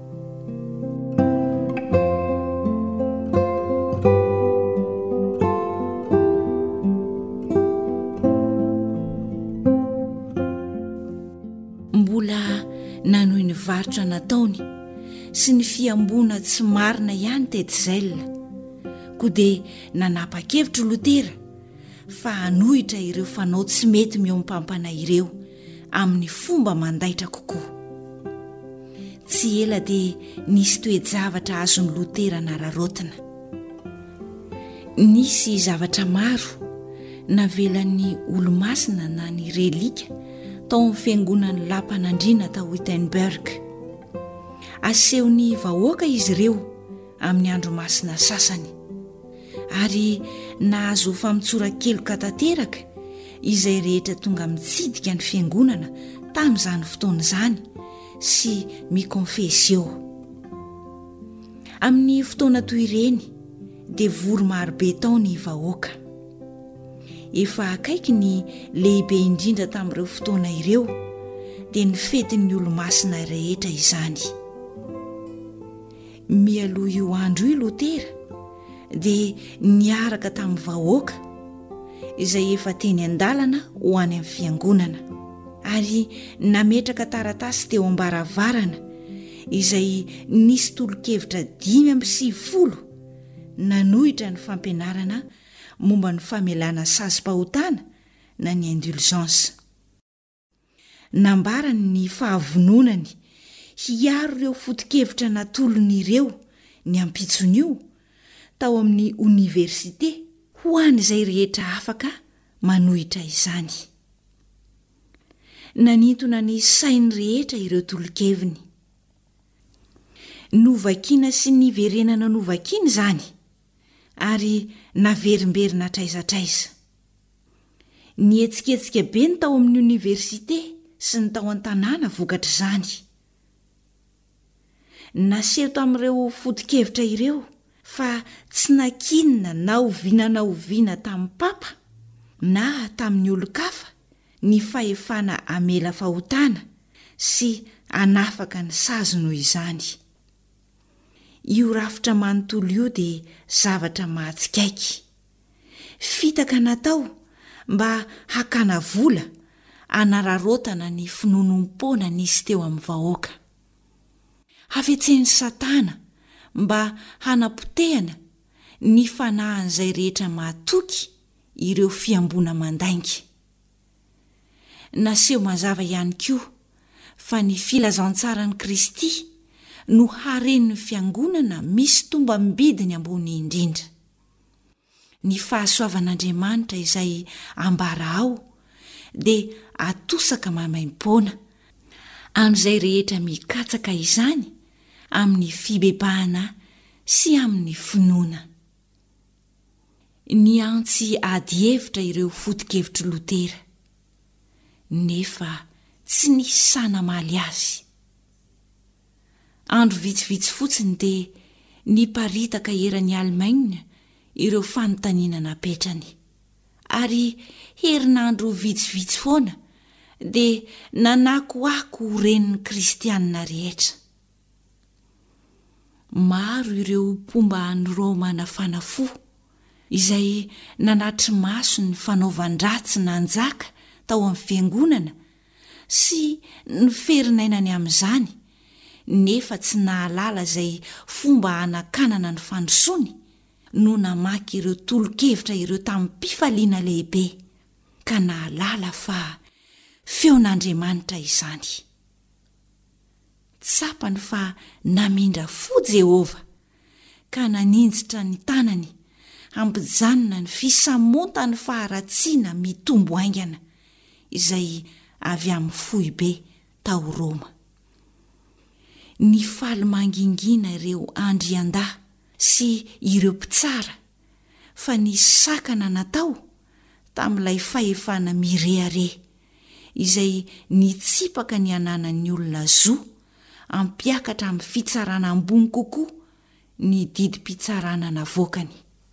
Mbola nanohy ny varotra nataony sy ny fiambona tsy marina ihany Tetzel, koa dia nanapa-kevitra Lotera fa hanohitra ireo fanao tsy mety miompampana ireo amin'ny fomba mandaitra kokoa. Tsy ela dia nisy toe-javatra azon'ny Lotera nararotina. Nisy zavatra maro navelan'ny olo-masina na ny relika tao amin'ny fiangonan'ny lampanandriana tao Wittenberg. Asehony vahoaka izy ireo amin'ny andro masina sasany ary nahazo famotsora-keloka tanteraka izay rehetra tonga mitsidika ny fiangonana tamin'izany fotoana izany sy mikonfesy eo. Amin'ny fotoana toy ireny dia vory marobe tao ny vahoaka. Efa akaiky ny lehibe indrindra tamin'ireo fotoana ireo dia ny fetin'ny olo-masina rehetra izany. Mialoha io andro io Lotera dia niaraka tamin'ny vahoaka izay efa teny an-dalana ho any amin'ny fiangonana ary nametraka taratasy teo am-baravarana izay nisy tolo-kevitra 5:50 nanohitra ny fampianarana momba ny famelana sazym-pahotana na ny indulgence. Nambarany ny fahavononany hiaro ireo foto-kevitra natolony ireo ny ampitson'io tao amin'ny oniversite ho an'izay rehetra afaka manohitra izany. Nanintona ny sainy rehetra ireo tolokeviny. Novakiana sy niverenana novakiana izany ary naverimberina traizatraiza. Nihetsiketsika be ny tao amin'ny oniversite sy ny tao an-tanàna vokatra izany. Naseho tamin'ireo foto-kevitra ireo fa tsy nakinina na oviana tamin'ny papa na tamin'ny olo-kafa ny fahefana amela fahotana sy anafaka ny sazy noho izany. Io rafitra manontolo io dia zavatra mahatsikaiky. Fitaka natao mba hakana vola anararotana ny finonom-pona nisy teo amin'ny vahoaka. Hafetseny Satana mba hanapotehana ny fanahan'izay rehetra mahatoky ireo fiambona mandainga. Naseho mazava ihany koa fa ny filazantsarany Kristy no haren'ny fiangonana misy tomba mbidiny ambony indrindra. Ny fahasoavan'Andriamanitra izay ambara ao dia atosaka mamaim-pona amin'izay rehetra mikatsaka izany amin'ny fibebahana sy amin'ny finoana. Ny antsy ady hevitra ireo foto-kevitry Lotera, nefa tsy nisy sanamaly azy. Andro vitsivitsy fotsiny dia niparitaka eran'ny Alemaina ireo fanontaniana napetrany, ary herinandro vitsivitsy foana dia nanakoako renin'ny kristianina rehetra. Maro ireo mpomba any Roma nafana fo izay nanatry maso ny fanaovan-dratsy nanjaka tao amin'ny fiangonana sy ny ferinainany amin'izany, nefa tsy nahalala izay fomba hanakanana ny fandrosoany no namaky ireo tolo-kevitra ireo tamin'ny mpifaliana lehibe, ka nahalala fa feon'Andriamanitra izany. Tsapany fa namindra fo Jehova ka naninjitra ny tanany ampijanona ny fisamontany faharatsiana mitombo aingana izay avy amin'ny foibe tao Roma. Ny faly mangingina ireo andrian-dahy sy ireo mpitsara fa ny sakana natao tamin'ilay fahefana mirehare izay nitsipaka ny ananan'ny olona zo ampiakatra amin'ny fitsarana ambony kokoa ny didim-pitsarana navokany.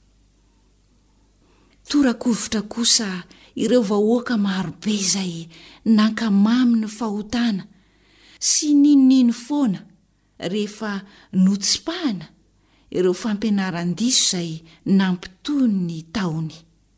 Torakovitra kosa ireo vahoaka marobe izay nankamamy ny fahotana sy ninonino foana rehefa notsipahana ireo fampianaran-diso izay nampitoy ny taony.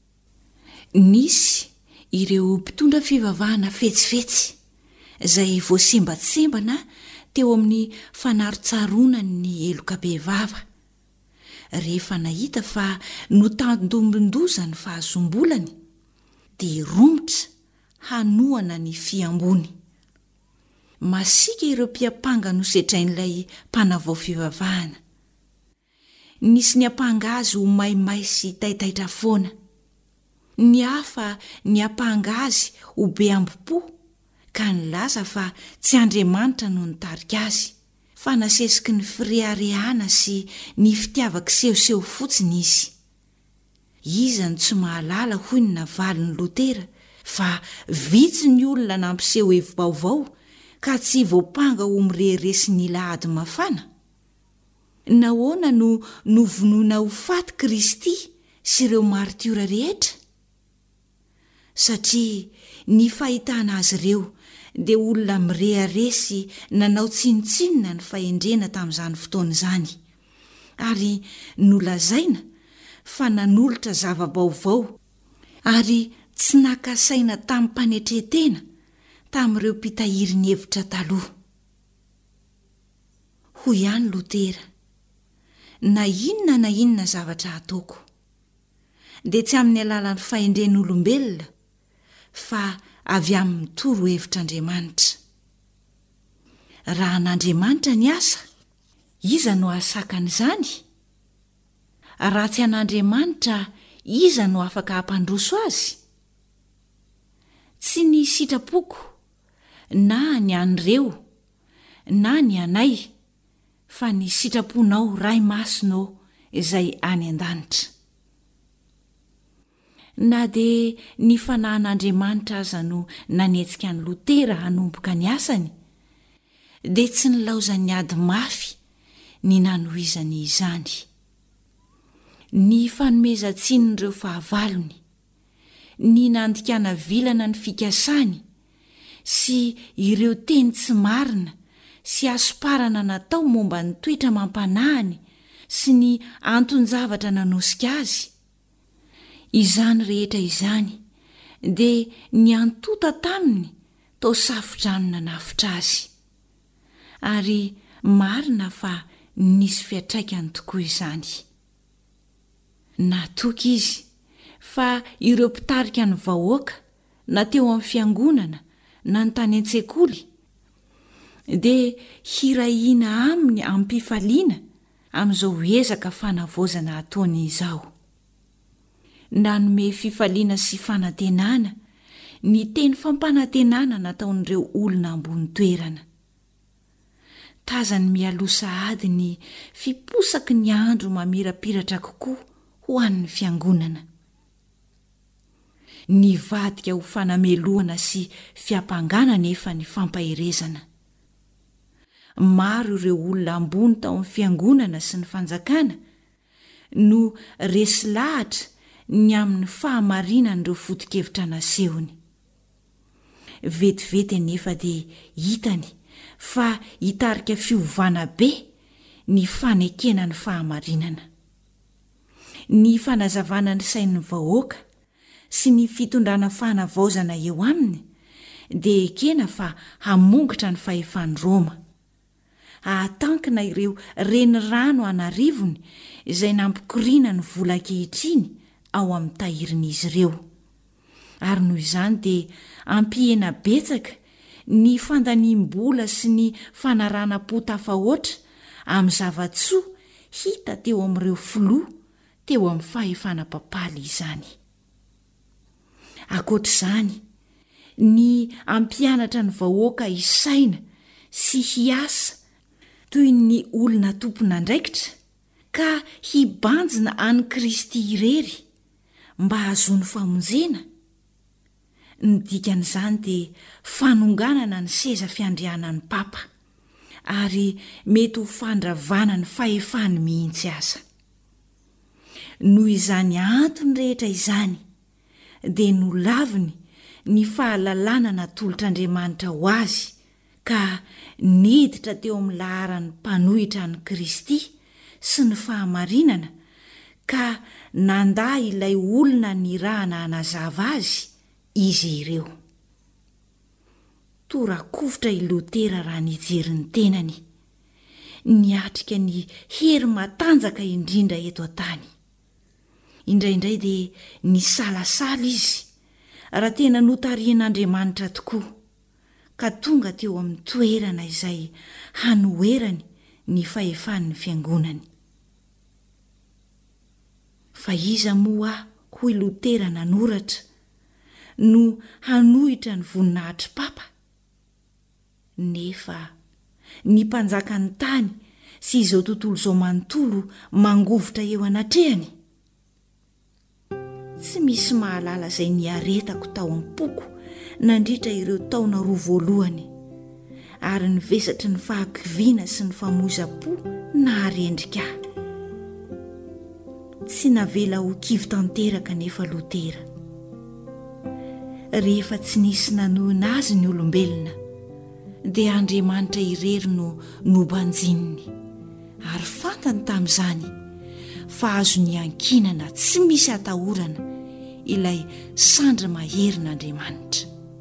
Nisy ireo mpitondra fivavahana fetsifetsy izay voasembatsembana teo amin'ny fanarotsarona-ny eloka-behivava. Rehefa nahita fa notandombindozana ny fahasombolany dia romotra hanoana ny fiambony. Masika ireo mpiapanga nosetrain'ilay mpanavao fivavahana. Nisy ny apanga azy ho maimay sy taitaitra foana. Ny hafa ny apanga azy ho be ambo-po, ka nilaza fa tsy Andriamanitra no nitarika azy, fa nasesiky ny fireharehana sy ny fitiavaka sehoseho fotsiny izy. Iza ny tsy mahalala hoy ny navaliny Lotera fa vitsy ny olona nampiseho hevi-baovao ka tsy voapanga ho mireheresy ny lahady mafana. Nahoana no novonoina ho faty Kristy sy ireo martiora rehetra? Satria ny fahitana azy ireo dia olona mireharesy nanao tsinitsinina ny fahendrena tamin'izany fotoana izany, ary nolazaina fa nanolotra zava-baovao ary tsy nakasaina tamin'ny mpanetretena tamin'ireo mpitahiry ny hevitra taloha. Hoy ihany Lotera, na inona zavatra ataoko dia tsy amin'ny alalan'ny fahendren'olombelona fa avy amin'ny toro hevitr'Andriamanitra. Raha n'Andriamanitra ny asa, iza no asakan'izany? Raha tsy an'Andriamanitra, iza no afaka hampandroso azy? Tsy ny sitrapoko na ny an'ireo na ny anay, fa ny sitraponao ray masonao izay any an-danitra. Na dia ny fanahin'Andriamanitra aza no nanetsika ny Lotera hanomboka ny asany, dia tsy nilaozany ady mafy ny nanohizany izany. Ny fanomezan-tsinon'ireo fahavalony, ny nandikana vilana ny fikasany sy ireo teny tsy marina sy asomparana natao momba ny toetra mampanahany sy ny anton-javatra nanosika azy, izany rehetra izany dia ny antota taminy tao safotranona nafitra azy. Ary marina fa nisy fiatraikany tokoa izany. Natoky izy fa ireo mpitarika ny vahoaka na teo amin'ny fiangonana na ny tany an-tsekoly dia hirahina aminy amin'ny mpifaliana amin'izao ezaka fanavaozana ataony izao. Nanome fifaliana sy fanantenana ny teny fampanantenana nataon'ireo olona ambony toerana. Tazany mialosa ady ny fiposaky ny andro mamirapiratra kokoa ho an'ny fiangonana. Nivadika ho fanameloana sy fiampangana nefa ny fampahirezana. Maro ireo olona ambony tao amin'ny fiangonana sy ny fanjakana no resy lahatra ny amin'ny fahamarinan'ireo foto-kevitra nasehony. Vetivety anefa dia hitany fa hitarika fiovana be ny fanekena ny fahamarinana. Ny fanazavana ny sain'ny vahoaka sy ny fitondrana fahanavaozana eo aminy dia ekena fa hamongotra ny fahefan'ny Roma. Ahatankina ireo renirano anarivony izay nampikoriana ny vola ankehitriny ao amin'ny tahirin'izy ireo. Ary noho izany dia ampihena betsaka ny fandaniam-bola sy ny fanarana-po tafahoatra amin'ny zavatsoa hita teo amin'ireo filoha teo amin'ny fahefana-papaly izany. Ankoatr'izany, ny ampianatra ny vahoaka hisaina sy hiasa toy ny olona tompona andraikitra ka hibanjina any Kristy irery mba hahazoany famonjena. Ny dikan'izany dia fanonganana ny seza fiandrianan'ny Papa ary mety ho fandravana ny fahefany mihitsy aza. Noho izany antony rehetra izany dia nolaviny ny fahalalana natolotr'Andriamanitra ho azy ka niditra teo amin'ny laharan'ny mpanohitra ny Kristy sy ny fahamarinana ka nandà ilay olona nirahana hanazava azy izy ireo. Torakofotra i Lotera raha nijery ny tenany, niatrika ny hery matanjaka indrindra eto an-tany. Indraindray dia nisalasala izy raha tena notarian'Andriamanitra tokoa ka tonga teo amin'ny toerana izay hanoherany ny fahefan'ny fiangonany. Fa iza moa hoy Lotera nanoratra no hanohitra ny voninahitry Papa? Nefa ny mpanjakany tany sy izao tontolo izao manontolo mangovotra eo anatrehany. Tsy misy mahalala izay niaretako tao am-poko nandritra ireo taona 2 voalohany ary nivesatry ny fahakiviana sy ny famoiza-po naharendrika. Tsy navela ho kivy tanteraka nefa Lotera. Rehefa tsy nisy nanohina azy ny olombelona dia Andriamanitra irery no nobanjininy ary fantany tamin'izany fa azo ny ankinana tsy misy atahorana ilay sandry maherin'Andriamanitra.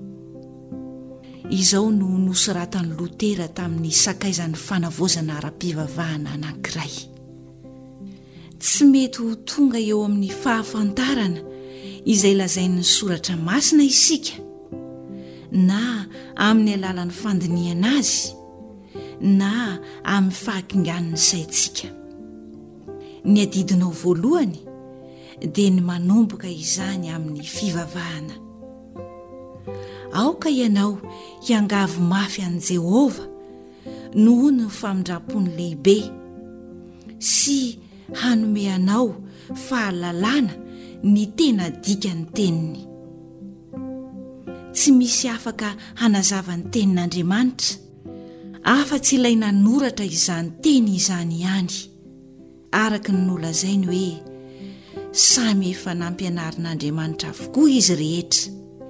Izao no nosoratany Lotera tamin'ny sakaizan'ny fanavaozana ara-pivavahana anankiray. tsy mety ho tonga eo amin'ny fahafantarana izay lazain'ny soratra masina isika na amin'ny alalan'ny fandiniana azy na amin'ny fahakingan'ny saintsika. Ny adidinao voalohany dia ny manomboka izany amin'ny fivavahana. Aoka ianao hiangavo mafy an'i Jehovah noho ny famindram-pony lehibe sy hanome anao fahalalana ny tena dikany teniny. Tsy misy afaka hanazava ny tenin'Andriamanitra afa-tsy ilay nanoratra izany teny izany ihany, araka ny nolazainy hoe samy efa nampianarin'Andriamanitra avokoa izy rehetra.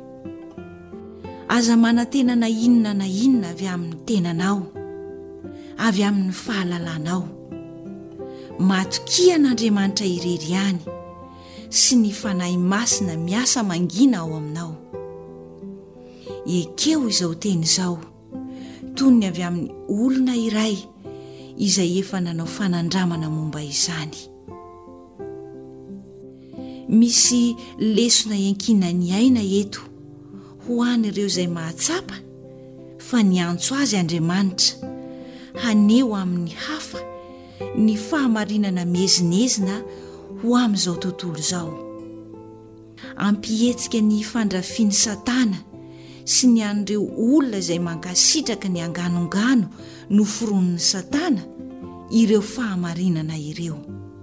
Aza manantena na inona avy amin'ny tenanao, avy amin'ny fahalalanao. Matokian'Andriamanitra irery ihany sy ny fanahy masina miasa mangina ao aminao. Ekeo izao teny izao toy ny avy amin'ny olona iray izay efa nanao fanandramana momba izany. Misy lesona iankina ny aina eto ho an'ireo izay mahatsapa fa ny antso azy Andriamanitra haneo amin'ny hafa ny fahamarinana mezinezina ho amin'izao tontolo izao. Ampihetsika ny fandrafiany Satana sy ny an'ireo olona izay mankasitraka ny anganongano no foron'ny Satana ireo fahamarinana ireo.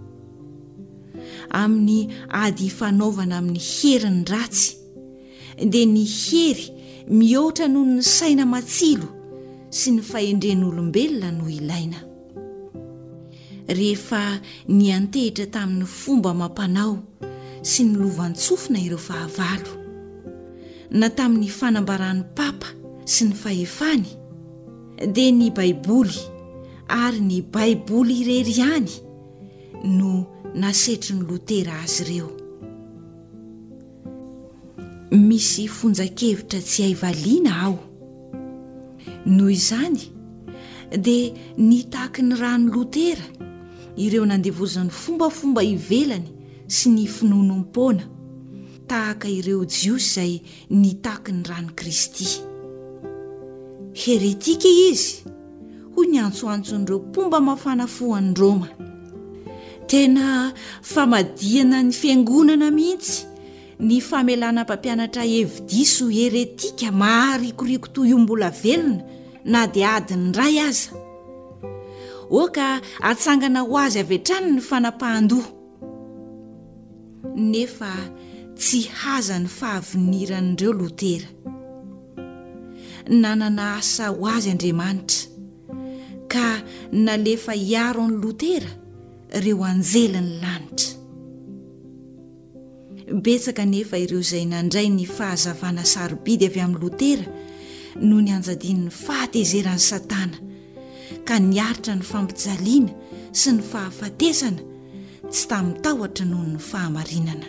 Amin'ny ady fanaovana amin'ny herin'ny ratsy dia ny hery mihoatra noho ny saina matsilo sy ny fahendren'olombelona no ilaina. Rehefa niantehitra tamin'ny fomba mampanao sy ny lovantsofina ireo fahavalo, na tamin'ny fanambaran'ny papa sy ny fahefany, dia ny baiboly ary ny baiboly irery ihany no nasetry ny Lotera azy ireo. Misy fonjan-kevitra tsy haivaliana ao. Noho izany dia nitaky ny rany Lotera ireo nandevozan'ny fombafomba ivelany sy ny finonom-pona tahaka ireo jiosy izay nitaky ny rany Kristy. Heretika izy hoy ny antsoantson'ireo mpomba mafanafoan'ny Roma. Tena famadiana ny fiangonana mihitsy ny famelana mpampianatra hevi-diso heretika maharikoriko toy io mbola velona na dia adiny ray aza. Oka atsangana ho azy avy hatrany ny fanapahan-doha. Nefa tsy haza ny fahaviniran'ireo Lotera. Nanana asa ho azy Andriamanitra ka nalefa hiaro ny Lotera ireo anjelin'ny lanitra. Betsaka nefa ireo izay nandray ny fahazavana sarobidy avy amin'ny Lotera no ny anjadin'ny fahatezeran'ny Satana ka niaritra ny fampijaliana sy ny fahafatesana tsy tamin-tahotra noho ny fahamarinana.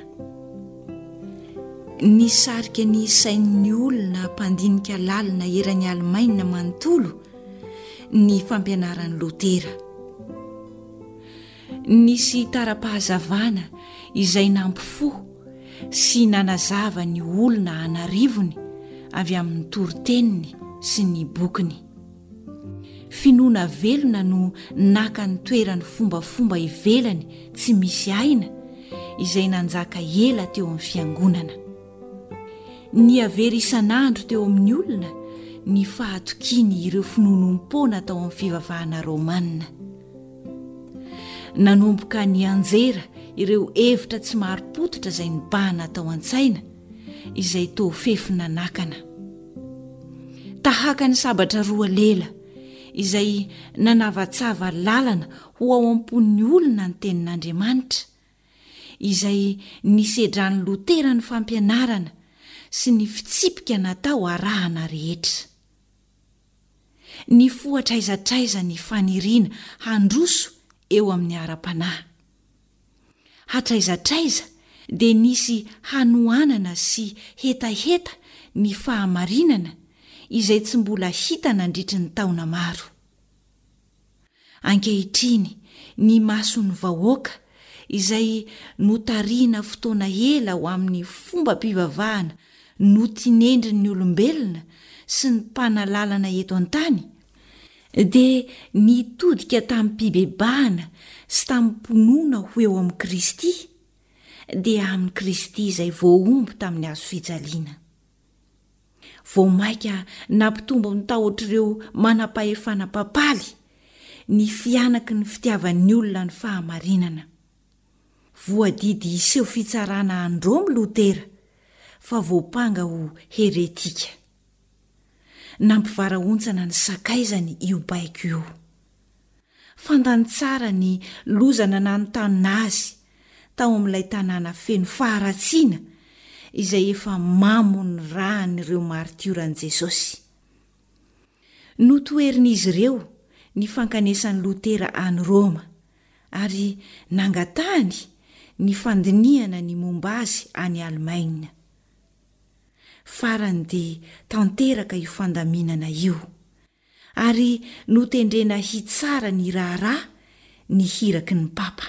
Nisarika ny sain'ny olona mpandinika lalina eran'ny Alemaina manontolo ny fampianaran'ny Lotera. Nisy tara-pahazavana izay nampifo sy nanazava ny olona anarivony avy amin'ny toriteniny sy ny bokiny. Finoana velona no naka ny toerany fombafomba ivelany tsy misy aina izay nanjaka ela teo amin'ny fiangonana. Ny avery isan'andro teo amin'ny olona ny fahatokiany ireo finonom-pona tao amin'ny fivavahana Romanina. Nanomboka ny anjera ireo hevitra tsy maro-pototra izay nibahana tao an-tsaina izay toa fefina nakana. Tahaka ny sabatra roa lela izay nanavatsava lalana ho ao am-pon'ny olona ny tenin'Andriamanitra, izay nisedran'ny Lotera ny fampianarana sy ny fitsipika natao arahana rehetra. Ny fohatraizatraiza ny faniriana handroso eo amin'ny ara-panahy. Hatraizatraiza dia nisy hanoanana sy hetaheta ny fahamarinana izay tsy mbola hita nandritry ny taona maro. Ankehitriny ny mason'ny vahoaka izay notariana fotoana ela ho amin'ny fomba-pivavahana no tinendriny ny olombelona sy ny mpanalalana eto an-tany dia nitodika tamin'ny mpibebahana sy tamin'ny mponona ho eo amin'i Kristy dia amin'ny Kristy izay voaomby tamin'ny hazo fijaliana. Voamaika nampitombo mitahotr'ireo manam-pahefana papaly ny fianaky ny fitiavan'ny olona ny fahamarinana. Voadidy iseho fitsarana Andrômy Lotera fa voapanga ho heretika. Nampivarahontsana ny sakaizany io baiko io. Fantany tsara ny lozana nanontany azy tao amin'ilay tanàna feno faharatsiana izay efa mamony rahan'ireo martioran'i Jesosy. Notoerin'izy ireo ny fankanesan'ny Lotera any Roma ary nangatahany ny fandiniana ny momba azy any Alemaina. Farany dia tanteraka io fandaminana io ary notendrena hitsara ny raharaha ny hiraky ny papa.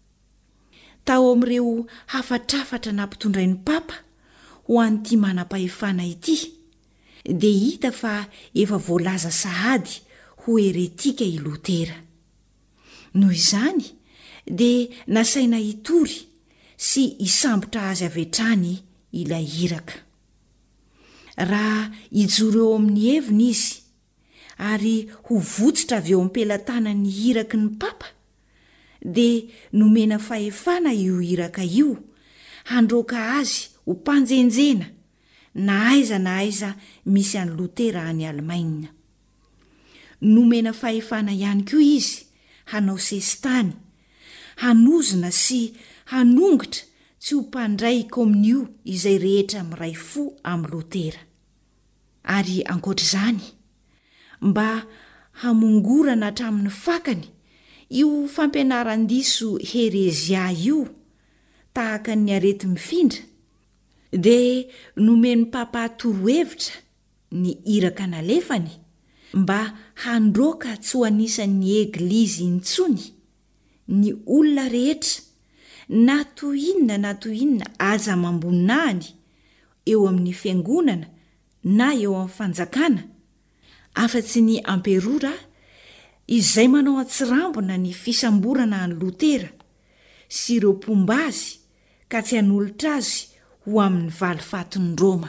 Tao amin'ireo hafatrafatra nampitondray ny papa ho an'ity manam-pahefana ity dia hita fa efa voalaza sahady ho heretika i Lotera. Noho izany dia nasaina hitory sy hisambotra azy avetrany ilay hiraka. Raha hijoro eo amin'ny heviny izy ary ho votsitra avy eo am-pelantanany hiraky ny papa dia nomena fahefana io hiraka io handroaka azy ho mpanjenjena na aiza misy an'i Lotera any Alemaina. Nomena fahefana ihany koa izy hanao sesitany, hanozona sy hanongotra tsy ho mpandray kominio izay rehetra miray fo amin'ny Lotera. Ary ankoatr'izany, mba hamongorana hatramin'ny fakany io fampianaran-diso herezia io tahaka ny arety mifindra, dia nomeny papa torohevitra ny iraka nalefany mba handroaka tsy ho anisan'ny eglizy intsony ny olona rehetra na toinona aza mamboninahany eo amin'ny fiangonana na eo amin'ny fanjakana afa-tsy ny amperora izay manao atsirambona ny fisamborana any Lotera sy ireo mpomba azy ka tsy hanolotra azy ho amin'ny valifatiny Roma.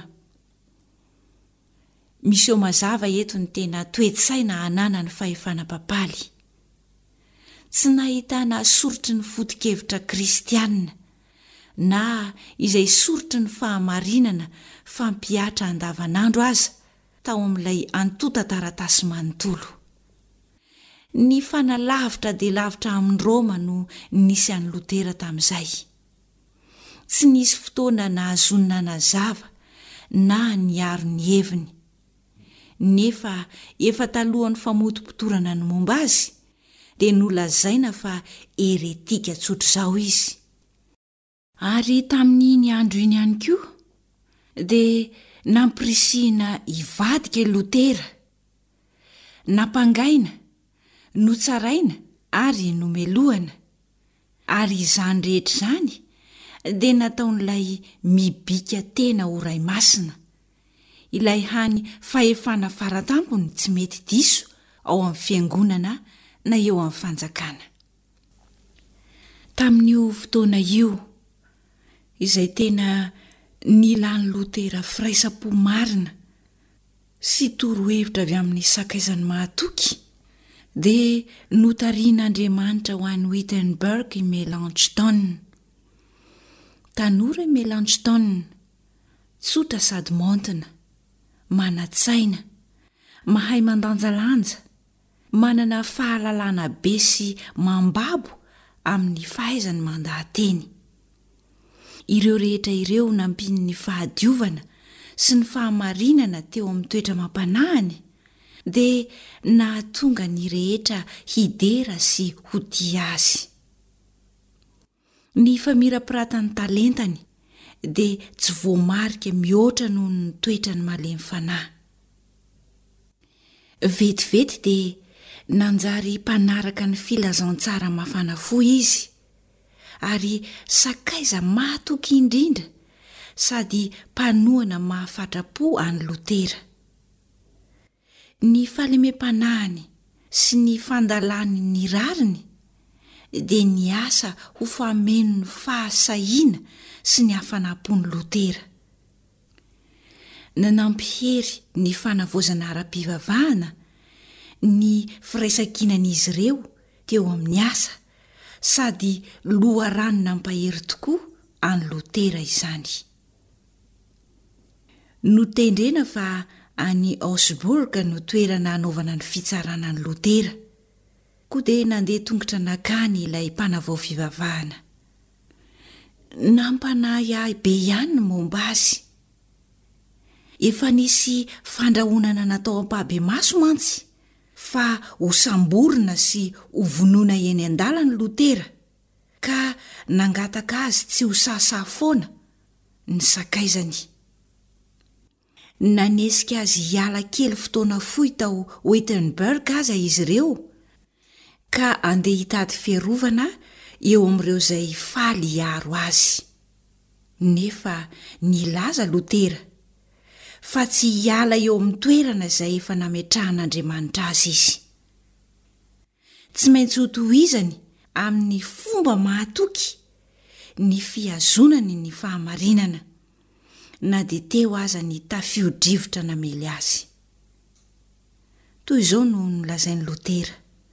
Misy eo mazava eto ny tena toetsaina hanana ny fahefana papaly. Tsy nahitana sorotry ny foto-kevitra kristianina na izay sorotry ny fahamarinana fampihatra andavanandro aza tao amin'ilay antota taratasy manontolo. Ny fanalavitra dia lavitra amin'ny Roma no nisy an'i Lotera tamin'izay. Tsy nisy fotoana nahazonina nazava na niaro ny heviny. Nefa efa talohan'ny famotom-pitorana ny momba azy dia nolazaina fa heretika tsotra izao izy. Ary tamin'iny andro iny ihany koa dia nampirisihina hivadika i Lotera, nampangaina, notsaraina ary nomelohana. Ary izany rehetra izany dia nataon'ilay mibika tena ho ray masina, ilay hany fahefana faratampony tsy mety diso ao amin'ny fiangonana na eo amin'ny fanjakana. Tamin'io fotoana io izay tena nilan'ny Lotera firaisam-po marina sy torohevitra avy amin'ny sakaizany mahatoky dia notarian'Andriamanitra ho an'i Wittenberg i Melanchthon. Tanora i Melanchthon, tsotra sady maontina, manatsaina, mahay mandanjalanja, manana fahalalana be sy mambabo amin'ny fahaizany mandahateny. Ireo rehetra ireo nampiny ny fahadiovana sy ny fahamarinana teo amin'ny toetra mampanahany dia nahatonga ny rehetra hidera sy ho tia azy. Ny famirapiratany talentany dia tsy voamarika mihoatra noho ny toetrany malemy fanahy. Vetivety dia nanjary mpanaraka ny filazantsara mafana fo izy ary sakaiza mahatoky indrindra sady mpanoana mahafatra-po any Lotera. Ny fahalemem-panahiny sy ny fandalany ny rariny dia ny asa ho fameno ny fahasahiana sy ny hafanam-pony Lotera. Nanampihery ny fanavozana ara-pivavahana ny firaisan-kinan'izy ireo teo amin'ny asa sady loharano nampahery tokoa any Lotera izany. Notendrena fa any Augsburg no toerana hanaovana ny fitsarana ny Lotera, koa dia nandeha tongotra nakany ilay mpanavao fivavahana. Nampanahy ahy be ihany ny momba azy. Efa nisy fandrahonana natao ampabe maso mantsy fa ho samborina sy ho vonoina eny an-dala ny Lotera, ka nangataka azy tsy ho sasa foana ny sakaizany. Nanesika azy hiala kely fotoana fohy tao Wittenberg aza izy ireo, ka andeha hitady fiarovana eo amin'ireo izay faly hiaro azy. Nefa nilaza Lotera fa tsy hiala eo amin'ny toerana izay efa nametrahan'Andriamanitra azy izy. Tsy maintsy ho tohizany amin'ny fomba mahatoky ny fihazonany ny fahamarinana, na dia teo aza ny tafio-drivotra namely azy. Toy izao no nolazain'ny Lotera: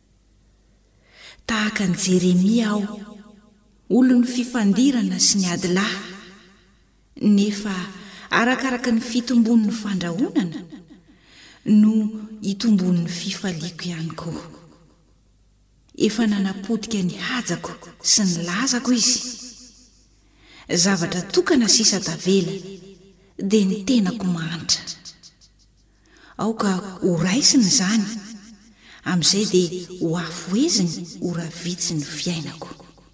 tahaka ny Jeremia aho, olon'ny fifandirana sy ny adilahy, nefa arakaraka ny fitombon'ny fandrahonana no hitombon'ny fifaliako ihany koa. Efa nanapodika ny hajako sy ny lazako izy. Zavatra tokana sisa tavela dia ny tenako mantra. Aoka ho raisiny izany, amin'izay dia ho afoeziny ho ravitsy ny fiainako.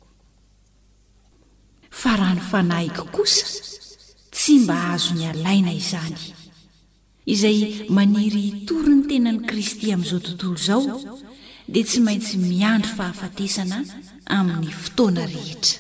Fa raha ny fanahiko kosa tsy mba azo ny alaina izany, izay maniry hitory ny tenan'i Kristy amin'izao tontolo izao, dia tsy maintsy miandry fahafatesana amin'ny fotoana rehetra.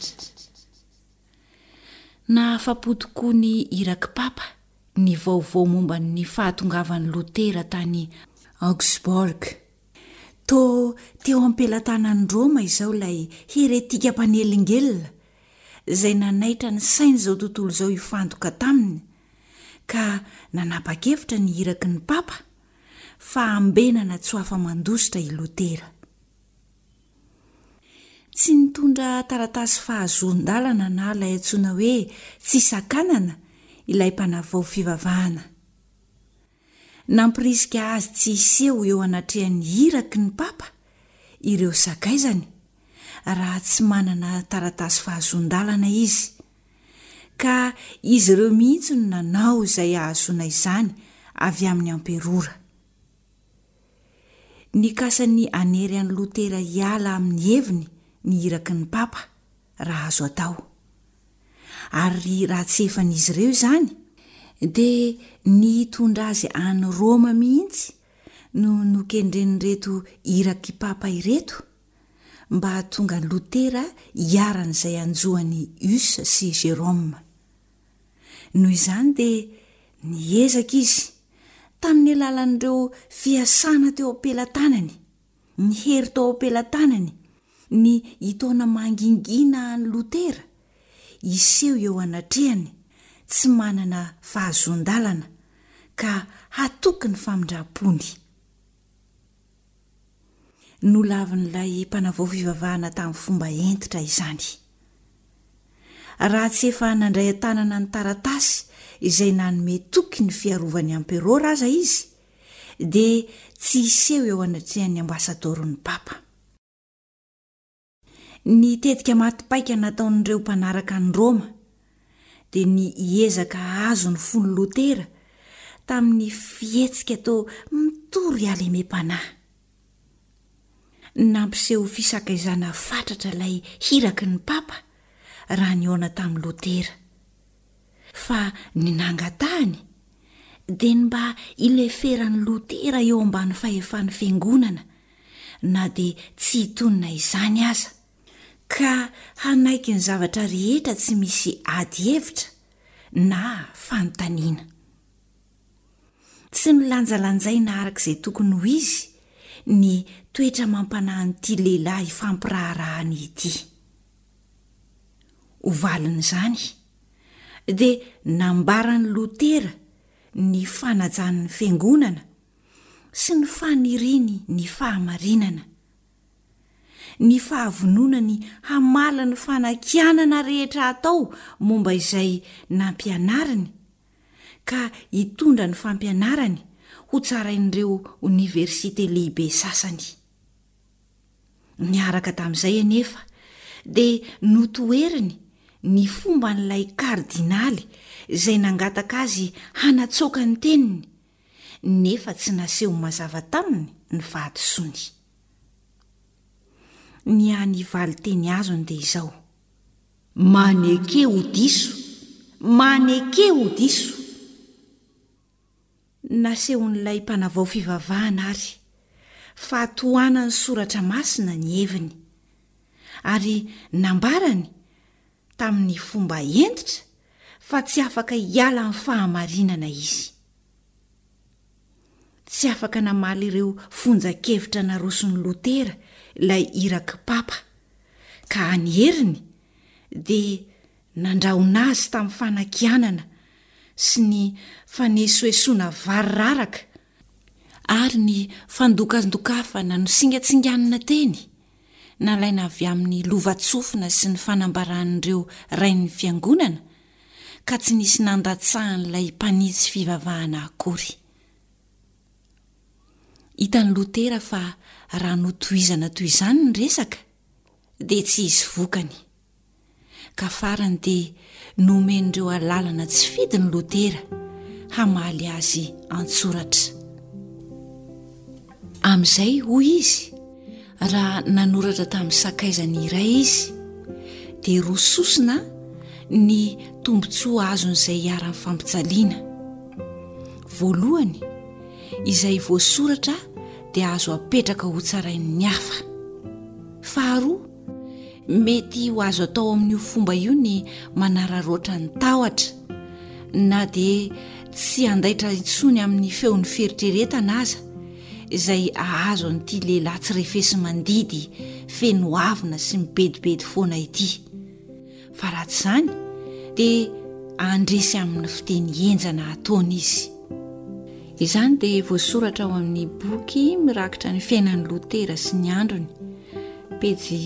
Nahafa-po tokoa ny Iraky Papa ny vaovao momba ny fahatongavan'ny Lotera tany Augsburg. Teo ampelantanan'ny Roma izao ilay heretika mpanelingelina izay nanaitra ny sainy izao tontolo izao hifantoka taminy, ka nanapa-kevitra ny Iraky ny Papa fa ambenana tsy ho afa-mandositra i Lotera. Tsy nitondra taratasy fahazon-dalana na ilay antsoina hoe tsy sakanana ilay mpanavao fivavahana. Nampirisika azy tsy hiseho eo anatrehan'ny Iraky ny Papa ireo sakaizany raha tsy manana taratasy fahazon-dalana izy, ka izy ireo mihitsy no nanao izay ahazoana izany avy amin'ny amperora. Nikasany anery an'ny Lotera hiala amin'ny heviny ny Iraky ny Papa raha azo atao, ary raha tsy efan'izy ireo izany dia nitondra azy any Roma mihitsy no nokendren'ireto Iraky Papa ireto mba hahatonga ny Lotera hiaran'izay anjoany Hus sy Jérôme. Noho izany dia niezaka izy tamin'ny alalan'ireo fiasana teo ampelantanany, ny hery tao ampelantanany, ny hitaona mangingina ny Lotera hiseho eo anatrehany tsy manana fahazon-dalana ka hatoky ny famindram-pony. Nolavin'ilay mpanavao fivavahana tamin'ny fomba entitra izany. Raha tsy efa nandray an-tanana ny taratasy izay nanome toky ny fiarovany amperora aza izy, dia tsy hiseho eo anatrehan'ny ambasadoriny Papa. Ny tetika matipaika nataon'ireo mpanaraka ny Roma dia ny hiezaka azo ny fony Lotera tamin'ny fihetsika tao mitory halemem-panahy. Nampiseho fisakaizana fatratra ilay Iraky ny Papa raha niona tamin'ny Lotera, fa ny nangatahany dia mba ileferan'ny Lotera eo ambany fahefan'ny fiangonana, na dia tsy hitonina izany aza ka hanaiky ny zavatra rehetra tsy misy ady hevitra na fanontaniana. Tsy nolanjalanjaina arak'izay tokony ho izy ny toetra mampanahynyity lehilahy ifampiraharahany ity. Ovalin'izany dia nambarany Lotera ny fanajan'ny fiangonana sy ny faniriany ny fahamarinana, ny fahavonona ny hamala ny fanakianana rehetra atao momba izay nampianarany ka hitondra ny fampianarany ho tsarain'ireo oniversite lehibe sasany. Niaraka tamin'izay anefa dia notoeriny ny fomba n'ilay kardinaly izay nangataka azy hanatsoaka ny teniny nefa tsy naseho mazava taminy ny vahadisony. Ny any valy teny azony dia izao: maneke ho diso, maneke ho diso. Nasehon'ilay mpanavao fivavahana ary fa tohana ny soratra masina ny heviny ary nambarany tamin'ny fomba entitra fa tsy afaka hiala amin'ny fahamarinana izy. Tsy afaka namaly ireo fonjan-kevitra narosony Lotera ilay iraky papa ka anyheriny dia nandrahona azy tamin'ny fanakianana sy ny fanesoesoana variraraka ary ny fandokandokafana no singatsinganina teny nalaina avy amin'ny lovatsofina sy ny fanambaran'ireo rain'ny fiangonana ka tsy nisy nandatsahan'ilay mpanitsy fivavahana akory. Hitan'ny Lotera fa raha notohizana toy izany ny resaka dia tsy hisy vokany ka farany dia nomen'ireo alalana tsy fidy ny Lotera hamaly azy an-tsoratra. Amin'izay hoy izy raha nanoratra tamin'ny sakaizany iray izy dia rososina ny tombontsoa azon'izay ara-ny fampijaliana. Voalohany, izay voasoratra dia azo apetraka ho tsarain'ny hafa. Faharoa, mety ho azo atao amin'io fomba io ny manararoatra ny tahotra na dia tsy handaitra intsony amin'ny feon'ny fieritreretana aza izay ahazo an'ity lehilahy tsy refesy mandidy feno avina sy mibedibedy foana ity. Fa raha tsy izany dia andresy amin'ny fiteny enjana ataony izy. Izany dia voasoratra ao amin'ny boky mirakitra ny fiainan'ny Lotera sy ny androny, pejy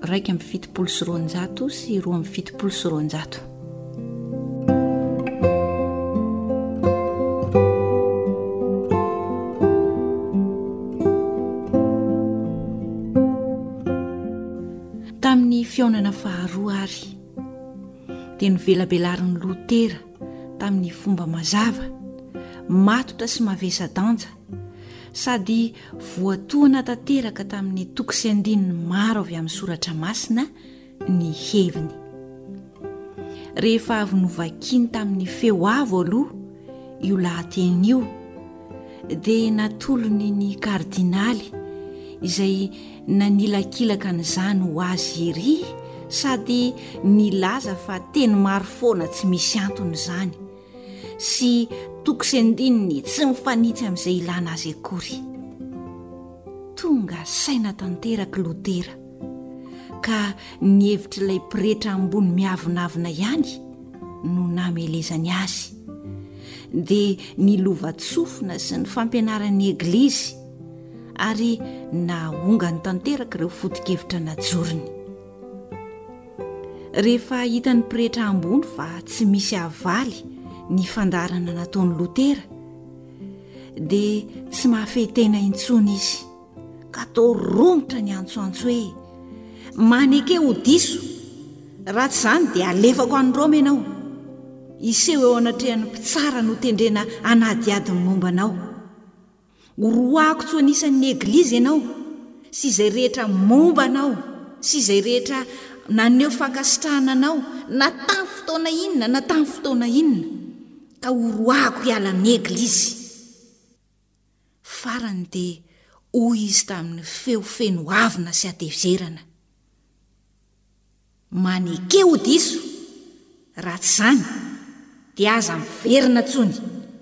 270 sy 270. Tamin'ny fiaonana faharoa ary dia novelabelarin'ny Lotera tamin'ny fomba mazava, matotra sy mavesa-danja sady voatoana tanteraka tamin'ny toko sy andininy maro avy amin'ny soratra masina ny heviny. Rehefa avy novakiany tamin'ny feo avo aloha io lahateny io dia natolony ny kardinaly izay nanilakilaka n'izany ho azy ery sady nilaza fa teny maro foana tsy misy antony izany sy toko sy andininy tsy mifanitsy amin'izay ilana azy akory. Tonga saina tanteraka Lotera ka nihevitra ilay pretra ambony miavonavina ihany no namelezany azy dia ny lovatsofina sy ny fampianaran'ny eglizy ary nahongany tanteraka ireo foto-kevitra najoriny. Rehefa hitan'ny pretra ambony fa tsy misy havaly ny fandarana nataon'ny Lotera dia tsy mahafehtena intsony izy ka tao romotra ny antsoantso hoe: maneke ho diso, raha tsy izany dia alefako any Roma ianao, iseho eo anatrehan'ny mpitsara no tendrena anadiadiny momba anao. Horoako tsy ho anisan'ny eglizy ianao sy izay rehetra momba anao sy izay rehetra naneho fankasitrahana anao na tamin'ny fotoana inona na tamin'ny fotoana inona, ka horoako hiala amin'ny eglizy. Farany dia hoy izy tamin'ny feo feno avina sy atezerana: manekeo diso raha tsy izany dia aza miverina tsony.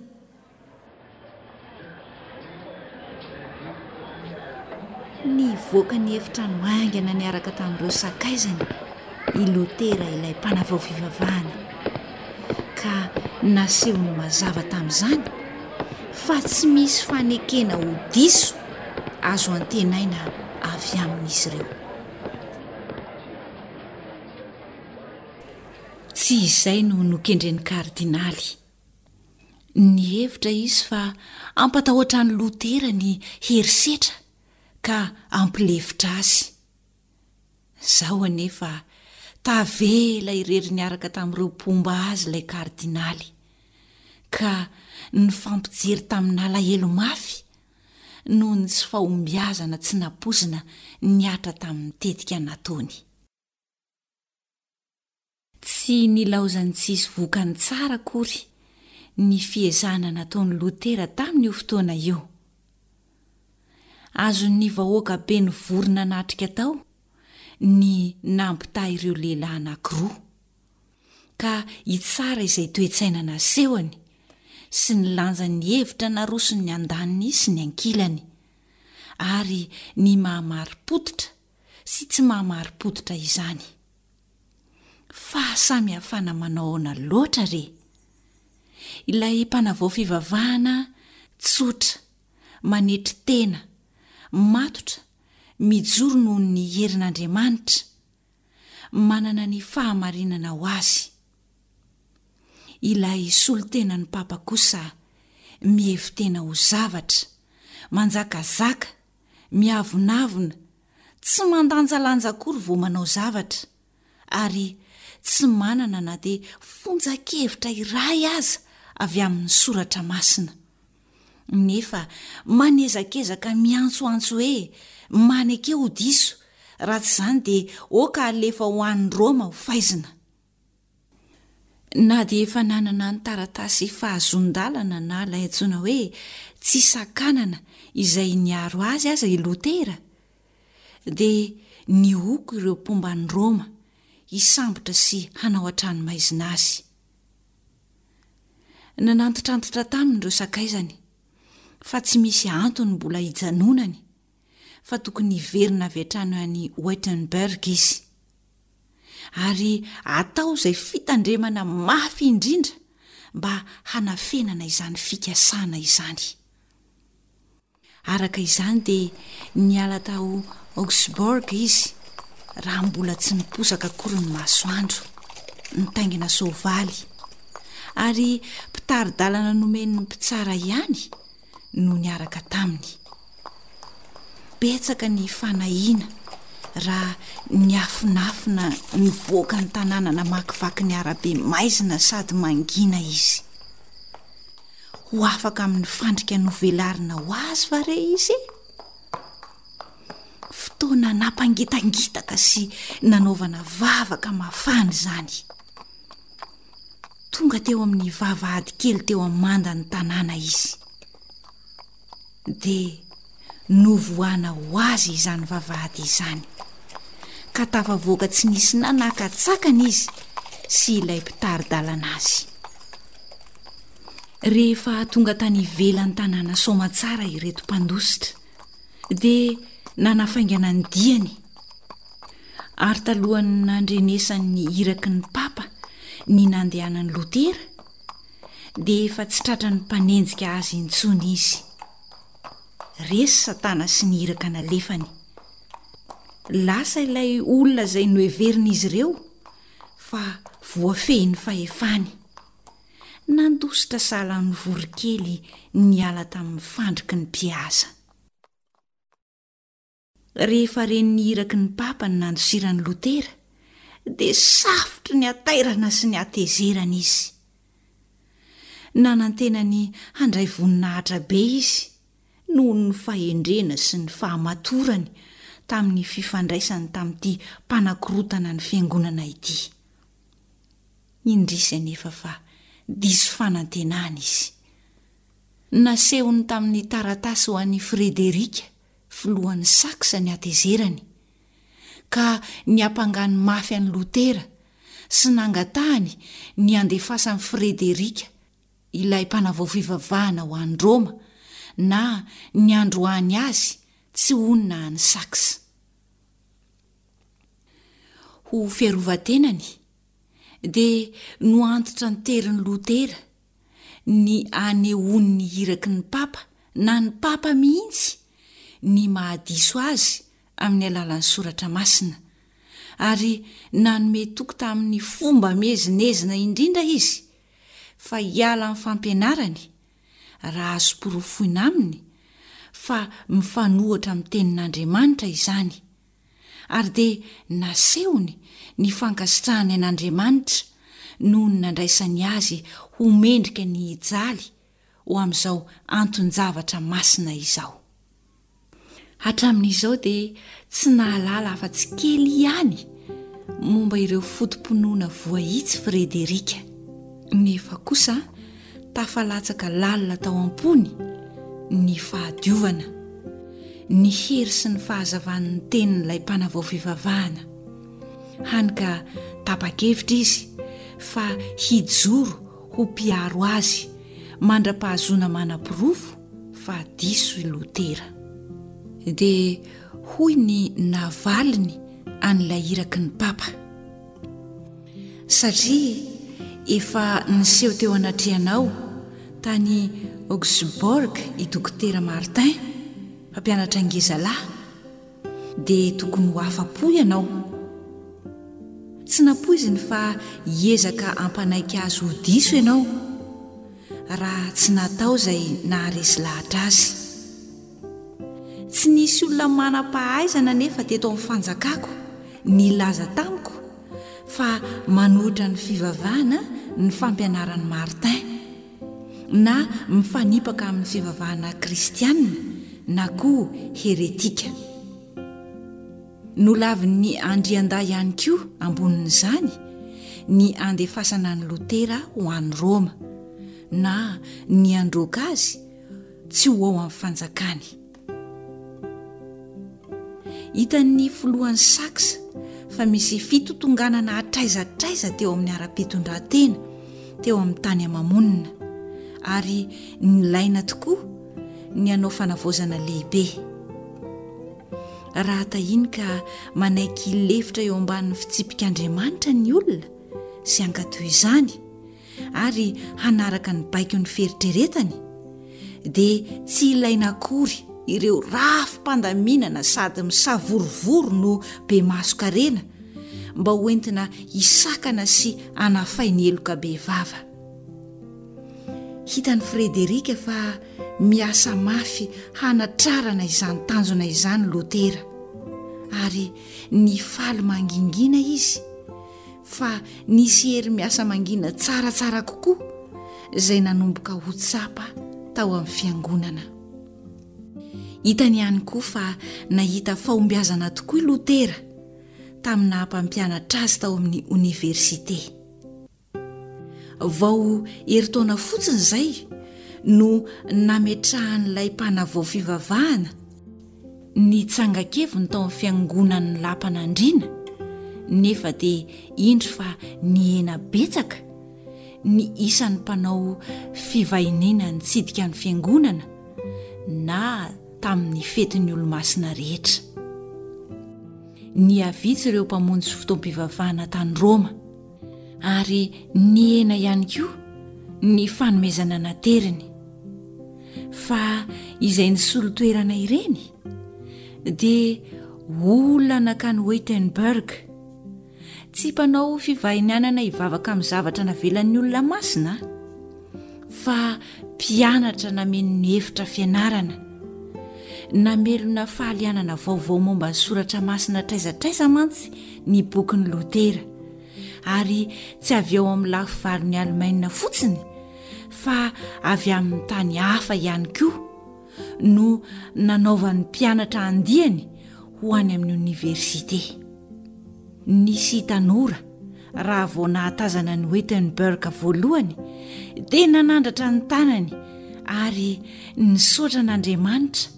Ny voaka ny efitrano aingana niaraka tamin'ireo sakaizany i Lotera ilay mpanavao fivavahana, ka naseho ny mazava tamin'izany fa tsy misy fanekena ho diso azo antenaina avy amin'izy ireo. Tsy izay no nokendren'ny kardinaly. Ny hevitra izy fa ampatahoatra ny Lotera ny herisetra ka ampilevitra azy. Zao anefa tavela irery niaraka tamin'ireo mpomba azy ilay kardinaly, ka ny fampijery tamin'ny alahelo mafy noho ny tsy fahombiazana tsy napozina niatra tamin'ny tetika nataony. Tsy nilaozany tsisy vokany tsara kory ny fiezana nataony Lotera tamin'io fotoana io. Azon'ny vahoaka be ny vorona natrika tao ny nampitaha ireo lehilahy anankiroa, ka hitsara izay toetsaina nasehony sy ny lanjan'ny hevitra narosony ny andaniny sy ny ankilany, ary ny mahamari-potitra sy tsy mahamari-potitra izany. Fa samy hafana manao aona loatra re. Ilay mpanavao fivavahana tsotra, manetry tena, matotra, mijoro noho ny herin'Andriamanitra, manana ny fahamarinana ho azy. Ilay solotena ny Papa kosa mihevitena ho zavatra, manjakazaka, miavonavona, tsy mandanjalanja akory vao manao zavatra, ary tsy manana na dia fonjan-kevitra iray aza avy amin'ny soratra masina. Nefa manezakezaka miantsoantso hoe manekeo ho diso, raha tsy izany dia oka alefa ho an'ny Roma ho faizina. Na dia efa nanana ny taratasy fahazon-dalana na ilay antsoina hoe tsy sakanana izay niaro azy aza i Lotera, dia nioko ireo mpomban'ny Roma hisambotra sy hanao an-tranomaizina azy. Nanantitrantotra taminy ireo sakaizany fa tsy misy antony mbola hijanonany, fa tokony hiverina avy hatrany any Wittenberg izy, ary atao izay fitandremana mafy indrindra mba hanafenana izany fikasana izany. Araka izany dia niala tao Augsburg izy, raha mbola tsy niposaka akory ny masoandro, nitaingina soavaly, ary mpitari-dalana nomeny ny mpitsara ihany no niaraka taminy. Betsaka ny fanahiana raha niafinafina nivoaka ny tanàna namakivaky ny arabe maizina sady mangina izy. Ho afaka amin'ny fandrika novelarina ho azy va re izy? Fotoana nampangitangitaka sy nanaovana vavaka mafana izany. Tonga teo amin'ny vavahady kely teo amin'ny manda ny tanàna izy, dia novoana ho azy izany vavahady izany, ka tafavoaka tsy nisy nanaka-tsakana izy sy ilay mpitari-dalana azy. Rehefa tonga tany ivelan'ny tanàna Soamantsara ireto mpandositra, dia nanafaingana ny diany, ary talohany nandrenesany iraky ny Papa ny nandehanan'ny Lotera, dia efa tsy tratra ny mpanenjika azy intsony izy. Resy Satana sy ny iraka nalefany. Lasa ilay olona izay noheverina izy ireo, fa voafehiny fahefany. Nandositra sahalan'ny vorokely niala tamin'ny fandriky ny mpiasa. Rehefa ren'ny iraky ny Papa ny nandosirany Lotera, dia safotry ny atairana sy ny atezerana izy. Nanantena ny handray voninahitra be izy noho ny fahendrena sy ny fahamatorany tamin'ny fifandraisany tamin'ity mpanakorotana ny fiangonana ity. Indrisy anefa fa diso fanantenana izy. Nasehony tamin'ny taratasy ho an'ny Frederika, filohan'ny Saksa ny atezerany, ka ny ampangany mafy any Lotera sy nangatahany ny andefasany Frederika ilay mpanavao fivavahana ho any Roma na ny androany azy tsy onina any Saksa. Ho fiarovatenany dia no antitra ny teriny Lotera ny anehoany ny iraky ny papa na ny papa mihitsy ny mahadiso azy amin'ny alalan'ny soratra masina, ary nanome toky tamin'ny fomba mezinezina indrindra izy fa hiala amin'ny fampianarany raha azo porofoina aminy fa mifanohatra amin'ny tenin'Andriamanitra izany, ary dia nasehony ny fankasitrahany an'Andriamanitra noho ny nandraisany azy ho mendrika ny hijaly ho amin'izao anton-javatra masina izao. Hatramin'izao dia tsy nahalala afa-tsy kely ihany momba ireo fotom-pinoana voahitsy Frederika, nefa kosa tafalatsaka lalina tao am-pony ny fahadiovana, ny hery sy ny fahazavan'ny tenin'ilay mpanavao fivavahana, hany ka tapa-kevitra izy fa hijoro ho mpiaro azy mandra-pahazona manam-pirofo fa diso i Lotera. Dia hoy ny navaliny an'ilay iraky ny papa, satria efa niseho teo anatrianao tany Augsburg i dokotera Martin, mpampianatra angezalahy, dia tokony ho afa-po ianao. Tsy napoiziny fa hiezaka ampanaiky azy ho diso ianao raha tsy natao izay naharesy lahatra azy. Tsy nisy olona manam-pahaizana nefa teto amin'ny fanjakako nilaza tamiko fa manohitra ny fivavahana ny fampianaran'ny Martin na mifanipaka amin'ny fivavahana kristianina na koa heretika. Nolavin'ny andrian-dah ihany koa ambonin'izany ny andefasana ny Lotera ho any Roma na ny androaka azy tsy ho ao amin'ny fanjakany. Hitan'ny filohan'ny Saksa fa misy fitotonganana hatraizatraiza teo amin'ny ara-pitondran-tena teo amin'ny tany amamonina, ary nilaina tokoa ny hanao fanavaozana lehibe. Raha tahiny ka manaiky lefitra eo ambanin'ny fitsipik'Andriamanitra ny olona sy ankatoy izany ary hanaraka ny baiko ny feritreretany, dia tsy ilaina akory ireo rafim-pandaminana sady misavorovoro no be maso-karena mba hoentina hisakana sy anafainy eloka be vava. Hitan'ny Frederika fa miasa mafy hanatrarana izany tanjona izany Lotera, ary ny faly mangingina izy fa nisy hery miasa mangina tsaratsara kokoa izay nanomboka ho tsapa tao amin'ny fiangonana. Hitany ihany koa fa nahita fahombiazana tokoa i Lotera tamina mpampianatra azy tao amin'ny oniversite. Vao heritaona fotsiny izay no nametrahan'ilay mpanavao fivavahana ny tsangakeviny tao amin'ny fiangonan'ny lampanandriana, nefa dia indro fa nihena betsaka ny isan'ny mpanao fivainena nitsidika ny fiangonana na tamin'ny fetin'ny olo-masina rehetra. Ny avitsy ireo mpamonjy fotoam-pivavahana tany Roma, ary nihena ihany koa ny fanomezana nateriny. Fa izay nisolo-toerana ireny dia olona nakany Wittenberg, tsy mpanao fivainanana hivavaka amin'ny zavatra navelan'ny olona masina, fa mpianatra nameny hevitra fianarana, namelona fahalianana vaovao momba ny soratra masina traizatraiza mantsy ny bokin'ny Lotera, ary tsy avy ao amin'ny lafivalon'ny Alemaina fotsiny fa avy amin'ny tany hafa ihany koa no nanaovan'ny mpianatra andiany ho any amin'ny oniversite. Nisy tanora raha vao nahatazana ny Wittenberg voalohany dia nanandratra ny tanany ary nisaotra an'Andriamanitra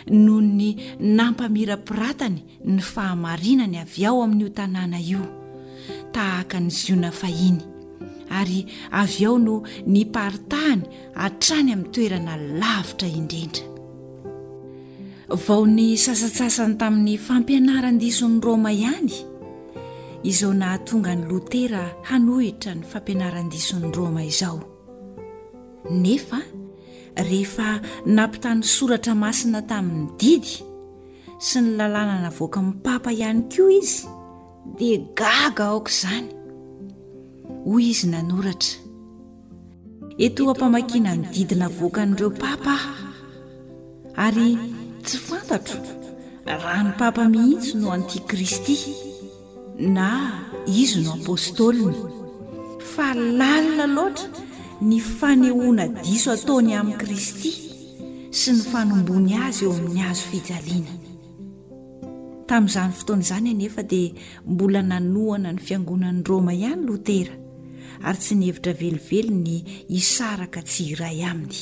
noho ny nampamirapiratany ny fahamarinany avy ao amin'io tanàna io tahaka ny ziona fahiny ary avy ao no niparitahany hatrany amin'ny toerana lavitra indrindra. Vao ny sasatsasany tamin'ny fampianaran-dison'ny Roma ihany izao nahatonga ny Lotera hanohitra ny fampianaran-dison'ny Roma izao. Nefa rehefa nampitany soratra masina tamin'ny didy sy ny lalàna navoaka amin'ny Papa ihany koa izy dia gaga aoka izany. Hoy izy nanoratra: eto ampamakiana ny didy navoaka an'ireo Papa ary tsy fantatro raha ny Papa mihitsy no Antikristy na izy no apôstôliny, fa lalina loatra ny fanehoana diso ataony amin'ny Kristy sy ny fanombony azy eo amin'ny hazo fijaliana. Tamin'izany fotoana izany anefa dia mbola nanohana ny fiangonan'ny Roma ihany Lotera ary tsy nihevitra velively ny hisaraka tsy iray aminy.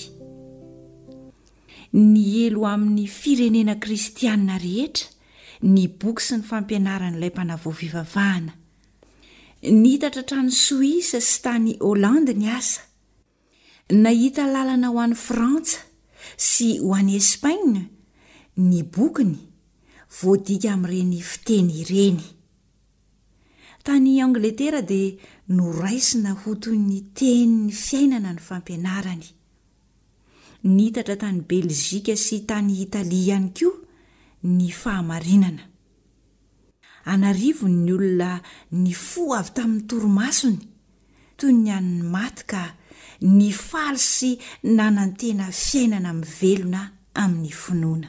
Ny elo amin'ny firenena kristianina rehetra ny boky sy ny fampianaran'ilay mpanavao fivavahana. Nihitatra trany Soisa sy tany Hollande ny asa. Nahita lalana ho an'ny Frantsa sy ho an'ny Espagne ny bokiny voadika amin'ireny fiteny ireny. Tany Angletera dia noraisina ho toy ny tenin'ny fiainana ny fampianarany. Nihitatra tany Belzika sy tany Italia ihany koa ny fahamarinana. Anarivony ny olona ny fo avy tamin'ny toromasony toy ny an'ny maty ka ny faly sy nanantena fiainana mivelona amin'ny finoana.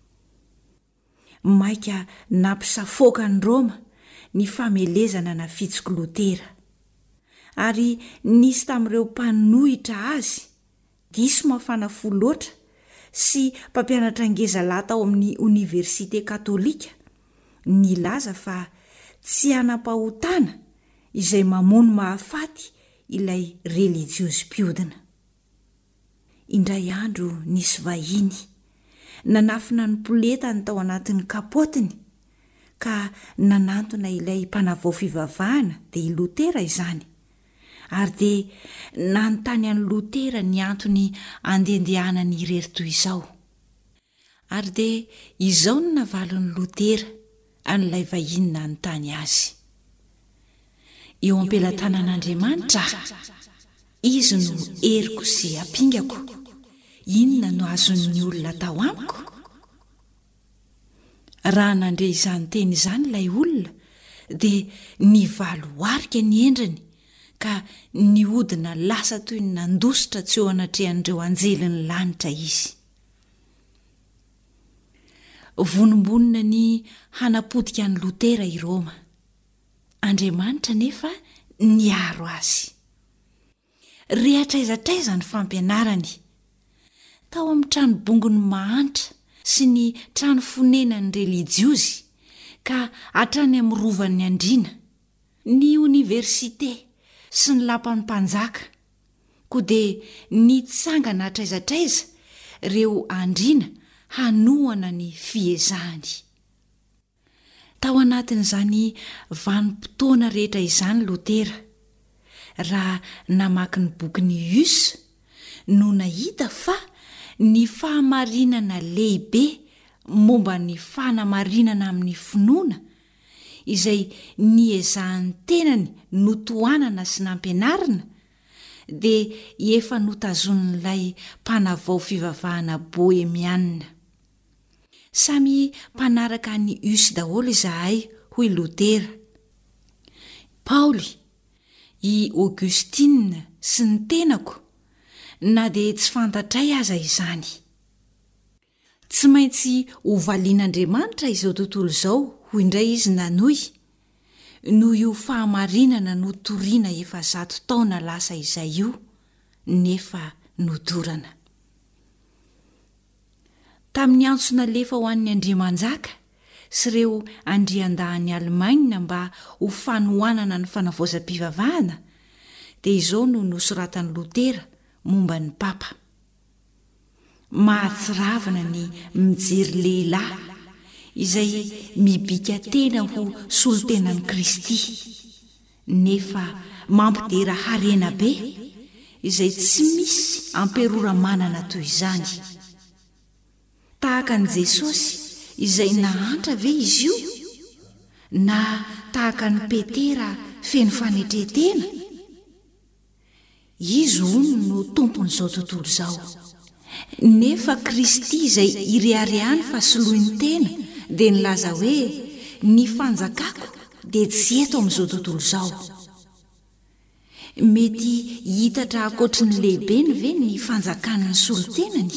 Maika nampisafoaka ny Roma ny famelezana nafitsiko Lotera ary nisy tamin'ireo mpanohitra azy diso mafana fo loatra sy mpampianatra ngeza lahy tao amin'ny Oniversite Katolika nilaza fa tsy hanam-pahotana izay mamono mahafaty ilay relijiozim-piodina. Indray andro nisy vahiny nanafina ny poletany tao anatin'ny kapotiny ka nanantona ilay mpanavao fivavahana dia i Lotera izany ary dia nanontany an'i Lotera ny antony andendehanany irery toy izao. Ary dia izao no navalon'ny Lotera an'ilay vahiny nanontany azy: eo am-pelatanan'Andriamanitra izy no heriko sy ampingako, inona no azon'ny olona tao amiko? Raha nandre izany teny izany ilay olona dia nivaloarika ny endriny ka nihodina lasa toy ny nandositra tsy eo anatrehan'ireo anjelin'ny lanitra izy. Vonombonina ny hanapodika an'i Lotera i Roma. Andriamanitra nefa niaro azy. Rehatraizatraiza ny fampianarany. Tao amin'ny trano bongony mahantra sy ny trano fonenan'ny religiozy ka hatrany amin'ny rovan'ny Andriana, ny oniversite sy ny lapan'ny mpanjaka, koa dia nitsangana hatraizatraiza ireo Andriana hanohana ny fiezahany. Tao anatin'izany vanim-potoana rehetra izany Lotera, raha namaky ny bokin'ny Hus no nahita fa ny fahamarinana lehibe momba ny fanamarinana amin'ny finoana izay niezahan'ny tenany notoanana sy nampianarina dia efa notazon'ilay mpanavao fivavahana bohemianina. Samy mpanaraka ny Hus daholo izahay, hoy Lotera. Paoly, i Augustine sy ny tenako, na dia tsy fantatray aza izany. Tsy maintsy hovalian'Andriamanitra izao tontolo izao, hoy indray izy nanohy, noho io fahamarinana notoriana efa 100 taona lasa izay io, nefa nodorana. Tamin'ny antsona lefa ho an'ny Andriamanjaka sy ireo andrian-dahan'ny Alemaina mba ho fanohanana ny fanavaozam-pivavahana, dia izao no nosoratan'ny Lotera momba ny Papa. mahatsiravana ny mijery lehilahy izay mibika tena ho solotenan'i Kristy nefa mampidera harena be izay tsy misy amperora manana toy izany. Tahaka an'i Jesosy izay nahantra ve izy io na tahaka ny Petera feno fanetretena? Izy hono no tompon'izao tontolo izao. Nefa Kristy izay ireharehany fa soloiny tena dia nilaza hoe ny fanjakako dia tsy eto amin'izao tontolo izao. Mety hitatra ankoatra ny lehibeny ve ny fanjakan'ny solotenany?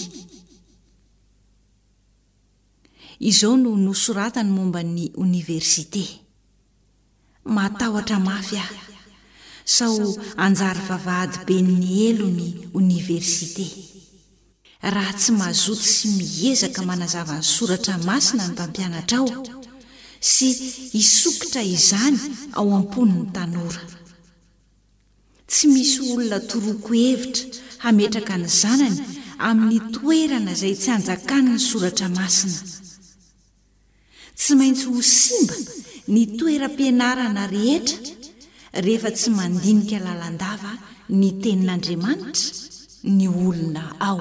Izao no nosoratany momba ny oniversite. Matahotra mafy aho, sao anjary vavahady be ny elo ny oniversite. Raha tsy mazoto sy miezaka manazava ny soratra masina ny mpampianatra ao sy hisokotra izany ao am-pon'ny tanora. Tsy misy olona toroko hevitra hametraka ny zanany amin'ny toerana izay tsy hanjakany ny soratra masina. Tsy maintsy ho simba ny toeram-pianarana rehetra rehefa tsy mandinika lalandava ny tenin'Andriamanitra ny olona ao.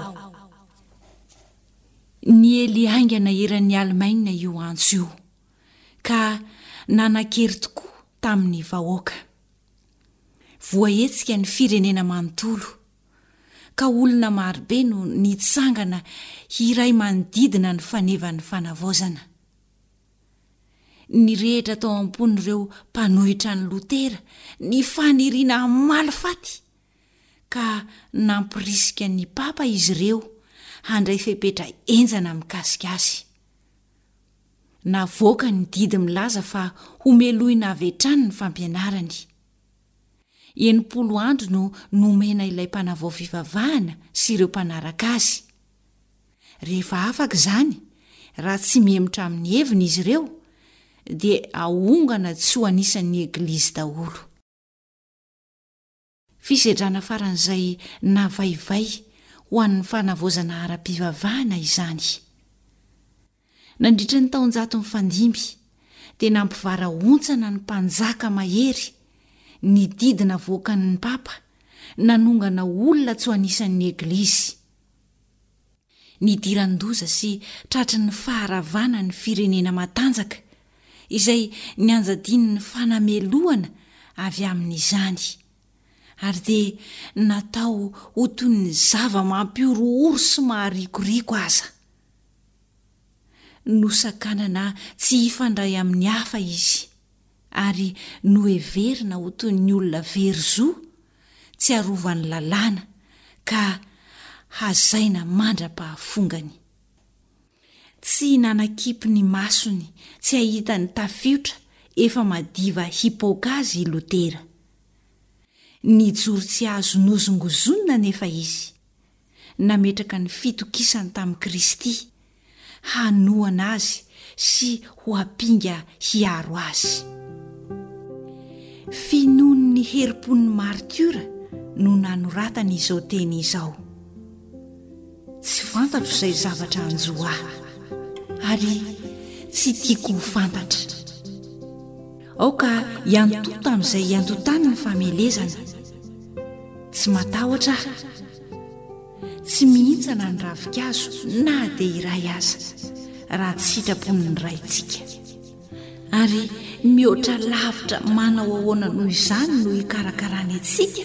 Ny Eli aingana eran'ny Alemaina io antso io ka nanan-kery tokoa tamin'ny vahoaka. Voahetsika ny firenena manontolo ka olona marobe no nitsangana hiray manodidina ny fanevan'ny fanavaozana. Ny rehetra tao am-pon'ireo mpanohitra ny Lotera ny faniriana malifaty ka nampirisika ny papa izy ireo handray fepetra enjana mikasika azy. Navoaka ny didy milaza fa homelohina avy hatrany ny fampianarany. 90 andro no nomena ilay mpanavao fivavahana sy ireo mpanaraka azy. Rehefa afaka izany, raha tsy miemotra amin'ny heviny izy ireo, dia ahongana tsy ho anisan'ny eglizy daholo. Fisedrana faran'izay navaivay ho an'ny fanavaozana ara-pivavahana izany. Nandritra ny taonjato mifandimby dia nampivara ontsana ny mpanjaka mahery ny didina voakan'ny papa nanongana olona tsy ho anisan'ny eglizy. Nidiran-doza sy tratry ny faharavana ny firenena matanjaka izay nianjadiny ny fanameloana avy amin'izany ary dia natao ho toy ny zava-mampiorooro sy maharikoriko aza. Nosakanana tsy hifandray amin'ny hafa izy ary noheverina ho toy ny olona verizo tsy arovan'ny lalàna ka hazaina mandra-pahafongany. Tsy nanakipy ny masony tsy hahita ny tafiotra efa madiva hipokazy Lotera. Nijoro tsy azo nozongozonina nefa izy nametraka ny fitokisany tamin'i Kristy hanoana azy sy ho hampinga hiaro azy. Finoany ny herim-pon'ny Martiora no nanoratany izao teny izao. Tsy fantatro izay zavatra anjo ahy ary tsy tiako ho fantatra. Aoka iantota amin'izay iantotany ny famelezana. Tsy matahotra aho, tsy mihintsana ny ravikazo na dia iray aza raha tsy sitrapon'ny raitsika. Ary mihoatra lavitra manao ahoana noho izany no hikarakarany antsika.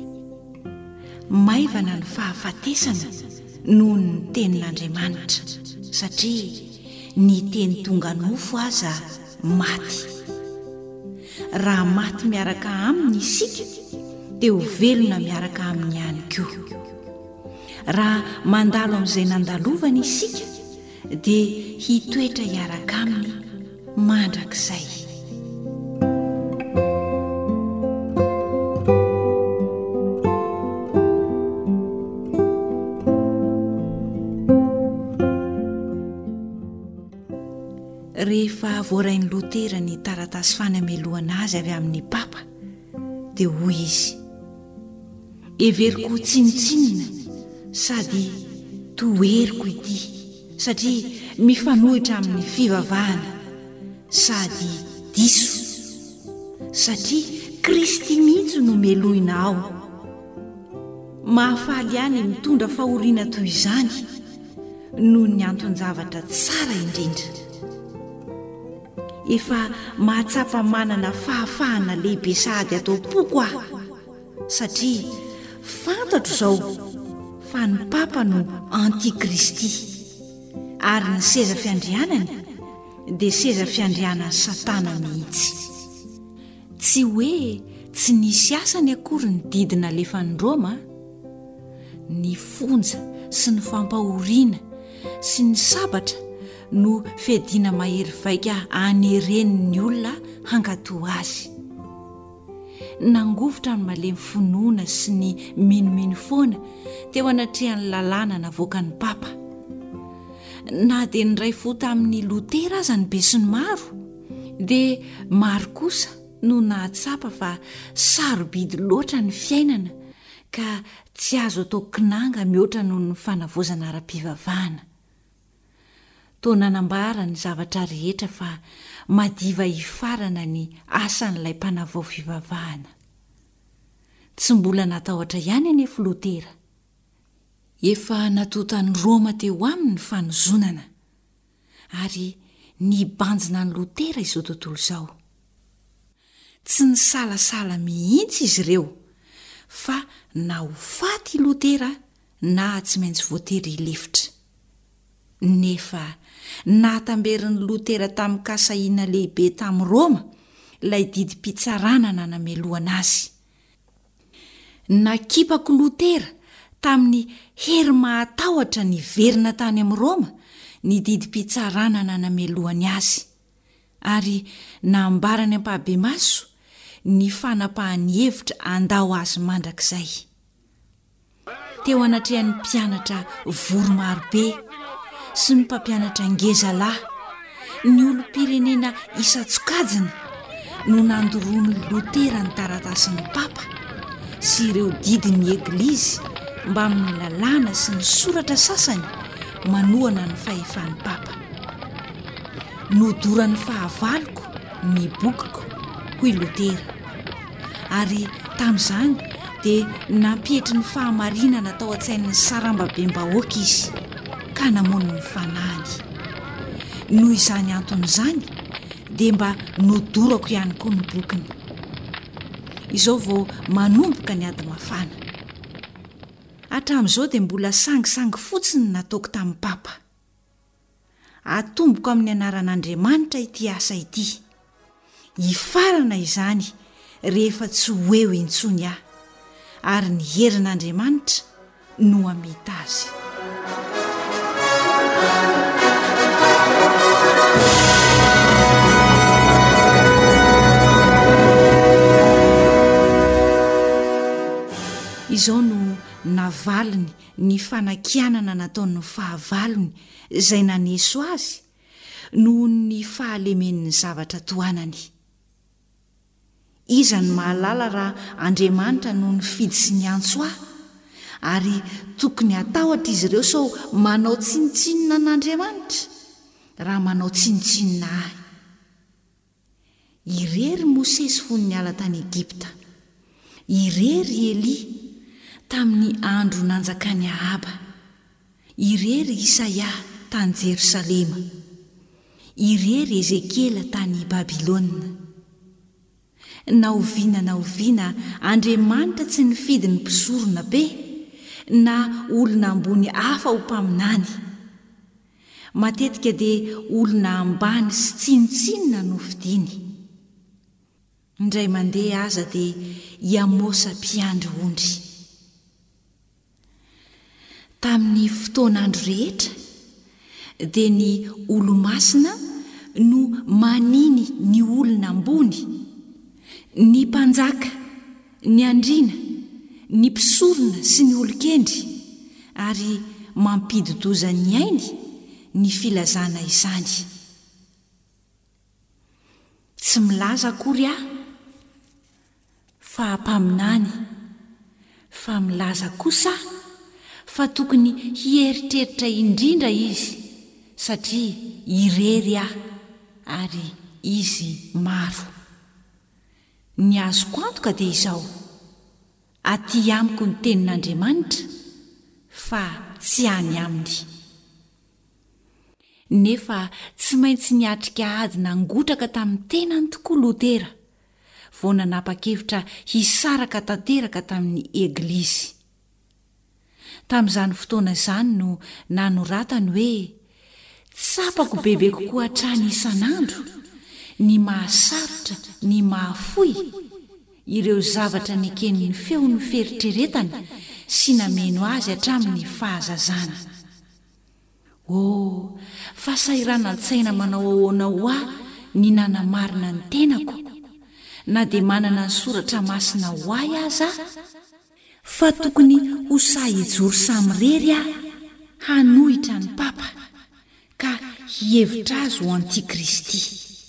Maivana ny fahafatesana noho ny tenin'Andriamanitra satria ny teny tonga nofo aza maty. Raha maty miaraka aminy isika dia ho velona miaraka aminy ihany koa. Raha mandalo amin'izay nandalovana isika dia hitoetra hiaraka aminy mandrakizay. Rehefa voarain'ny Lotera ny taratasy fanamelohana azy avy amin'ny papa dia hoy izy: everiko tsinitsinina sady toeriko ity satria mifanohitra amin'ny fivavahana sady diso satria Kristy mihitsy no melohina ao. Mahafaly ihany mitondra fahoriana toy izany noho ny anton-javatra tsara indrindra. Efa mahatsapa manana fahafahana lehibe sady atao poko aho satria fantatro izao fa ny Papa no antikristy ary ny seza fiandrianany dia seza fiandrianany Satana mihitsy. Tsy hoe tsy nisy asany akory ny didina alefan'ny Roma, ny fonja sy ny fampahoriana sy ny sabatra no fiadiana mahery vaika haneren'ny olona hankatoa azy. Nangovotra ny malemy finoana sy ny minomino foana teo anatrehan'ny lalàna navoaka ny Papa. Na dia ny ray fo tamin'ny Lotera aza ny be sy ny maro, dia maro kosa no nahatsapa fa sarobidy loatra ny fiainana ka tsy azo atao kinanga mihoatra noho ny fanavozana ara-pivavahana. Toa nanambara ny zavatra rehetra fa madiva hifarana ny asan'ilay mpanavao fivavahana. Tsy mbola natahotra ihany anefa Lotera. Efa natotany Roma teo aminy ny fanozonana ary nibanjina ny Lotera izao tontolo izao. Tsy nisalasala mihitsy izy ireo fa na ho faty Lotera na tsy maintsy voatery hilefitra. Nefa nahatamberin'ny Lotera tamin'ny kasahiana lehibe tamin'ny Roma ilay didim-pitsaranana namelohana azy. Nakipako Lotera tamin'ny hery mahatahotra ny verina tany amin'ny Roma ny didim-pitsaranana namelohany azy ary nambarany ampahabemaso ny fanapahany hevitra andao azy mandrakizay. Teo anatrehan'ny mpianatra voromarobe sy ny mpampianatra ngezalahy, ny olom-pirenena isa-tsokajiny no nandoroany Lotera ny taratasin'ny Papa sy ireo didin'ny Eglizy mba amin'ny lalàna sy ny soratra sasany manohana ny fahefan'ny Papa. Nodorany fahavaloko ny bokiko hoy Lotera ary tamin'izany dia nampihetry ny fahamarinana tao an-tsain'ny sarambabem-bahoaka izy ka namono ny fanahany. Noho izany anton'izany dia mba nodorako ihany koa ny bokiny. Izao vao manomboka ny ady mafana. Hatramin'izao dia mbola sangisangy fotsiny nataoko tamin'ny Papa. Atomboko amin'ny anaran'Andriamanitra ity asa ity. Hifarana izany rehefa tsy ho eo intsony aho ary ny herin'Andriamanitra no hamita azy. Izao no navaliny ny fanakianana nataon'ny fahavalony izay naneso azy noho ny fahalemen'ny zavatra toanany. Iza ny mahalala raha Andriamanitra no nifidy sy ny antso ahy ary tokony hatahotra izy ireo sao manao tsinitsinina n'Andriamanitra raha manao tsinitsinina ahy. Irery Mosesy fony niala tany Egipta, irery Elia tamin'ny andro nanjakany Ahaba, irery Isaia tany Jerosalema, irery Ezekiela tany Babilôna. Na oviana Andriamanitra tsy nifidy ny mpisorona be na olona ambony hafa ho mpaminany. Matetika dia olona ambany sy tsinitsinina no fidiny. Indray mandeha aza dia hiamosa mpiandry ondry. Tamin'ny fotoan'andro rehetra dia ny olo-masina no maniny ny olona ambony, ny mpanjaka, ny andriana, ny mpisorona sy ny olon-kendry ary mampidodoza ny ainy ny filazana izany. Tsy milaza akory aho fa mpaminany, fa milaza kosa fa tokony hieritreritra indrindra izy satria irery ary izy maro. Ny azoko antoka dia izao: aty amiko ny tenin'Andriamanitra fa tsy any aminy. Nefa tsy maintsy niatrika ady nangotraka tamin'ny tenany tokoa Lotera vao nanapa-kevitra hisaraka tanteraka tamin'ny Eglizy. Tamin'izany fotoana izany no nanoratany hoe: tsapako bebe kokoa hatrany isan'andro ny mahasarotra ny mahafoy ireo zavatra neken'ny feon'ny feritreretana sy nameno azy hatramin'ny fahazazana. Fa sairana an-tsaina manao ahoana ho ahy ny nanamarina ny tenako, na dia manana ny soratra masina ho ahy aza aho, fa tokony ho sahijoro samirery aho hanohitra ny Papa ka hihevitra azy ho Antikristy.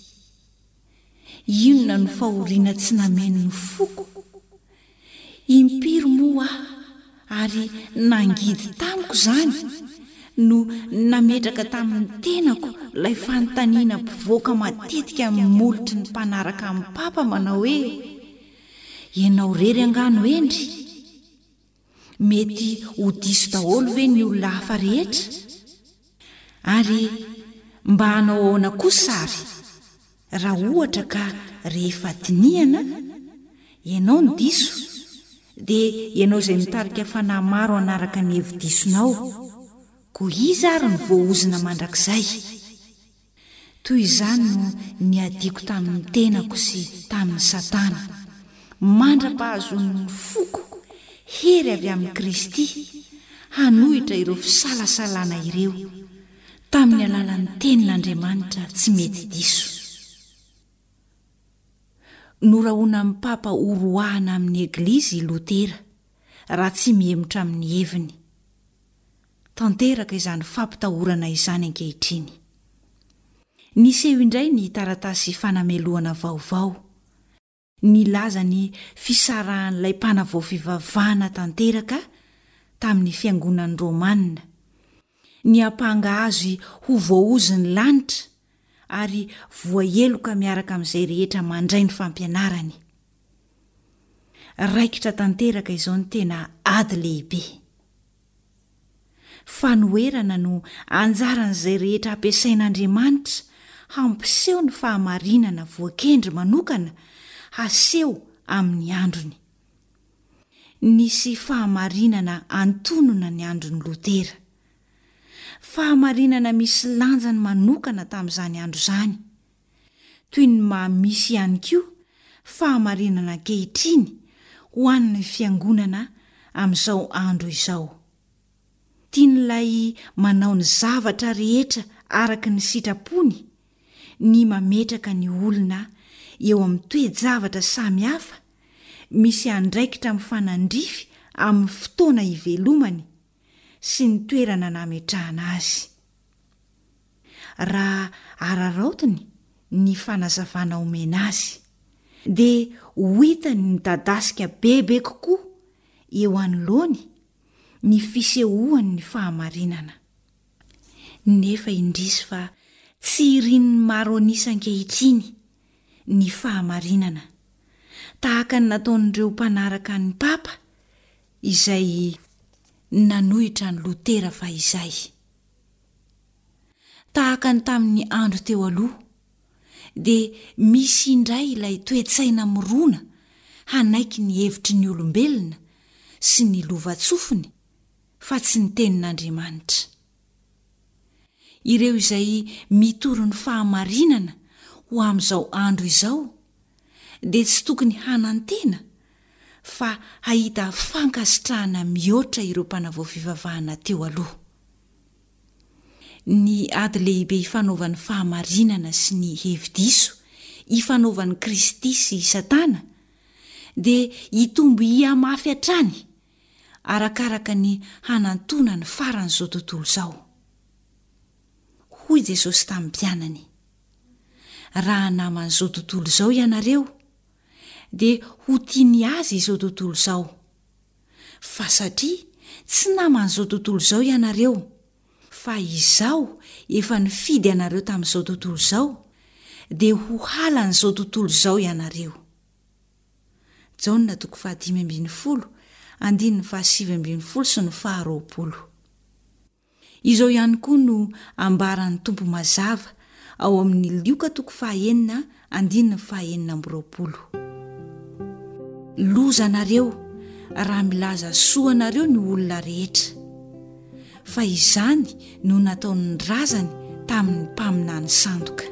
Inona no fahoriana tsy nameno ny foko? Impiry moa aho ary nangidy tamiko izany no nametraka tamin'ny tenako ilay fanontaniana mpivoaka matetika amin'ny molotry ny mpanaraka amin'ny Papa manao hoe: ianao rery angano endry? Mety ho diso daholo ve ny olona hafa rehetra? Ary mba hanao ahoana kosa ary raha ohatra ka rehefa dinihana ianao ny diso dia ianao izay mitarika fanahy maro anaraka ny hevi-disonao, koa iza ary ny voaozina mandrakizay? Toy izany no niadiako tamin'ny tenako sy tamin'ny Satana, mandra-pahazon'ny foko hery avy amin'ny Kristy hanohitra ireo fisalasalana ireo tamin'ny alalan'ny tenin'Andriamanitra tsy mety diso. Norahoana amin'ny Papa horoahana amin'ny Eglizy Lotera raha tsy mihemotra amin'ny heviny. Tanteraka izany fampitahorana izany ankehitriny. Niseho indray ny taratasy fanamelohana vaovao, nilaza ny fisarahan'ilay mpanavao fivavahana tanteraka tamin'ny fiangonan'ny Romanina, ny ampanga azy ho voaozy ny lanitra ary voaheloka miaraka amin'izay rehetra mandray ny fampianarany. Raikitra tanteraka izao ny tena ady lehibe. Fanoherana no anjaran'izay rehetra ampiasain'Andriamanitra hampiseho ny fahamarinana voakendry manokana haseho amin'ny androny. Nisy fahamarinana antonona ny androny Lotera, fahamarinana misy lanjany manokana tamin'izany andro izany, toy ny mahamisy ihany koa fahamarinana ankehitriny ho an'ny fiangonana amin'izao andro izao. Tian'ilay manao ny zavatra rehetra araka ny sitrapony, ny mametraka ny olona eo amin'ny toe-javatra samy hafa, misy andraikitra amin'ny fanandrify amin'ny fotoana ivelomany sy ny toerana nametrahana azy. Raha araraotiny ny fanazavana omena azy, dia ho hitany ny dadasika bebe kokoa eo anoloany ny fisehoany ny fahamarinana. Nefa indrisy fa tsy irin'ny maro anisa ankehitriny ny fahamarinana, tahaka ny nataon'ireo mpanaraka ny Papa izay nanohitra ny Lotera fahizay. Tahaka ny tamin'ny andro teo aloha, dia misy indray ilay toe-tsaina mirona hanaiky ny hevitry ny olombelona sy ny lova-tsofiny, fa tsy ny tenin'Andriamanitra. Ireo izay mitoro ny fahamarinana ho amin'izao andro izao dia tsy tokony hanantena fa hahita fankasitrahana mihoatra ireo mpanavao fivavahana teo aloha. Ny ady lehibe hifanaovan'ny fahamarinana sy ny hevi-diso hifanaovan'ny Kristy sy Satana dia hitombo hiamafy hatrany arakaraka ny hanantona ny faran'izao tontolo izao. Hoy Jesosy tamin'ny mpianany: raha naman'izao tontolo izao ianareo, dia ho tiany azy izao tontolo izao, fa satria tsy naman'izao tontolo izao ianareo fa izao efa nifidy ianareo tamin'izao tontolo izao dia ho halan'izao tontolo izao ianareo. Jaona 5:10, 7:20 sy ny 20. Izao ihany koa no ambaran'ny tompo mazava ao amin'ny Lioka 9:9-20. Lozanareo raha milaza soanareo ny olona rehetra, fa izany no nataon'ny razany tamin'ny mpaminany sandoka.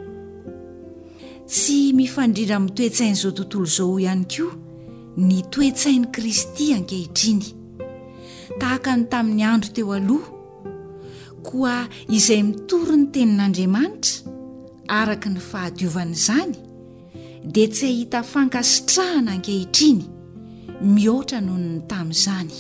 Tsy mifandrindra amin'ny toe-tsain'izao tontolo izao ihany koa ny toe-tsain'i Kristy ankehitriny, tahaka ny tamin'ny andro teo aloha, koa izay mitory ny tenin'Andriamanitra araka ny fahadiovany izany, dia tsy ahita fankasitrahana ankehitriny mihoatra noho ny tamin'izany.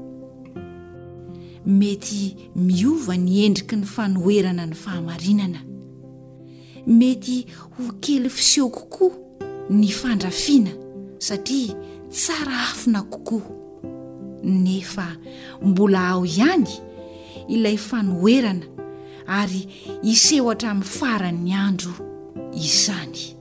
Mety miova ny endriky ny fanoherana ny fahamarinana, mety ho kely fiseho kokoa ny fandrafiana satria tsara afina kokoa, nefa mbola ao ihany ilay fanoherana ary iseho hatramin'ny faran'ny andro izany.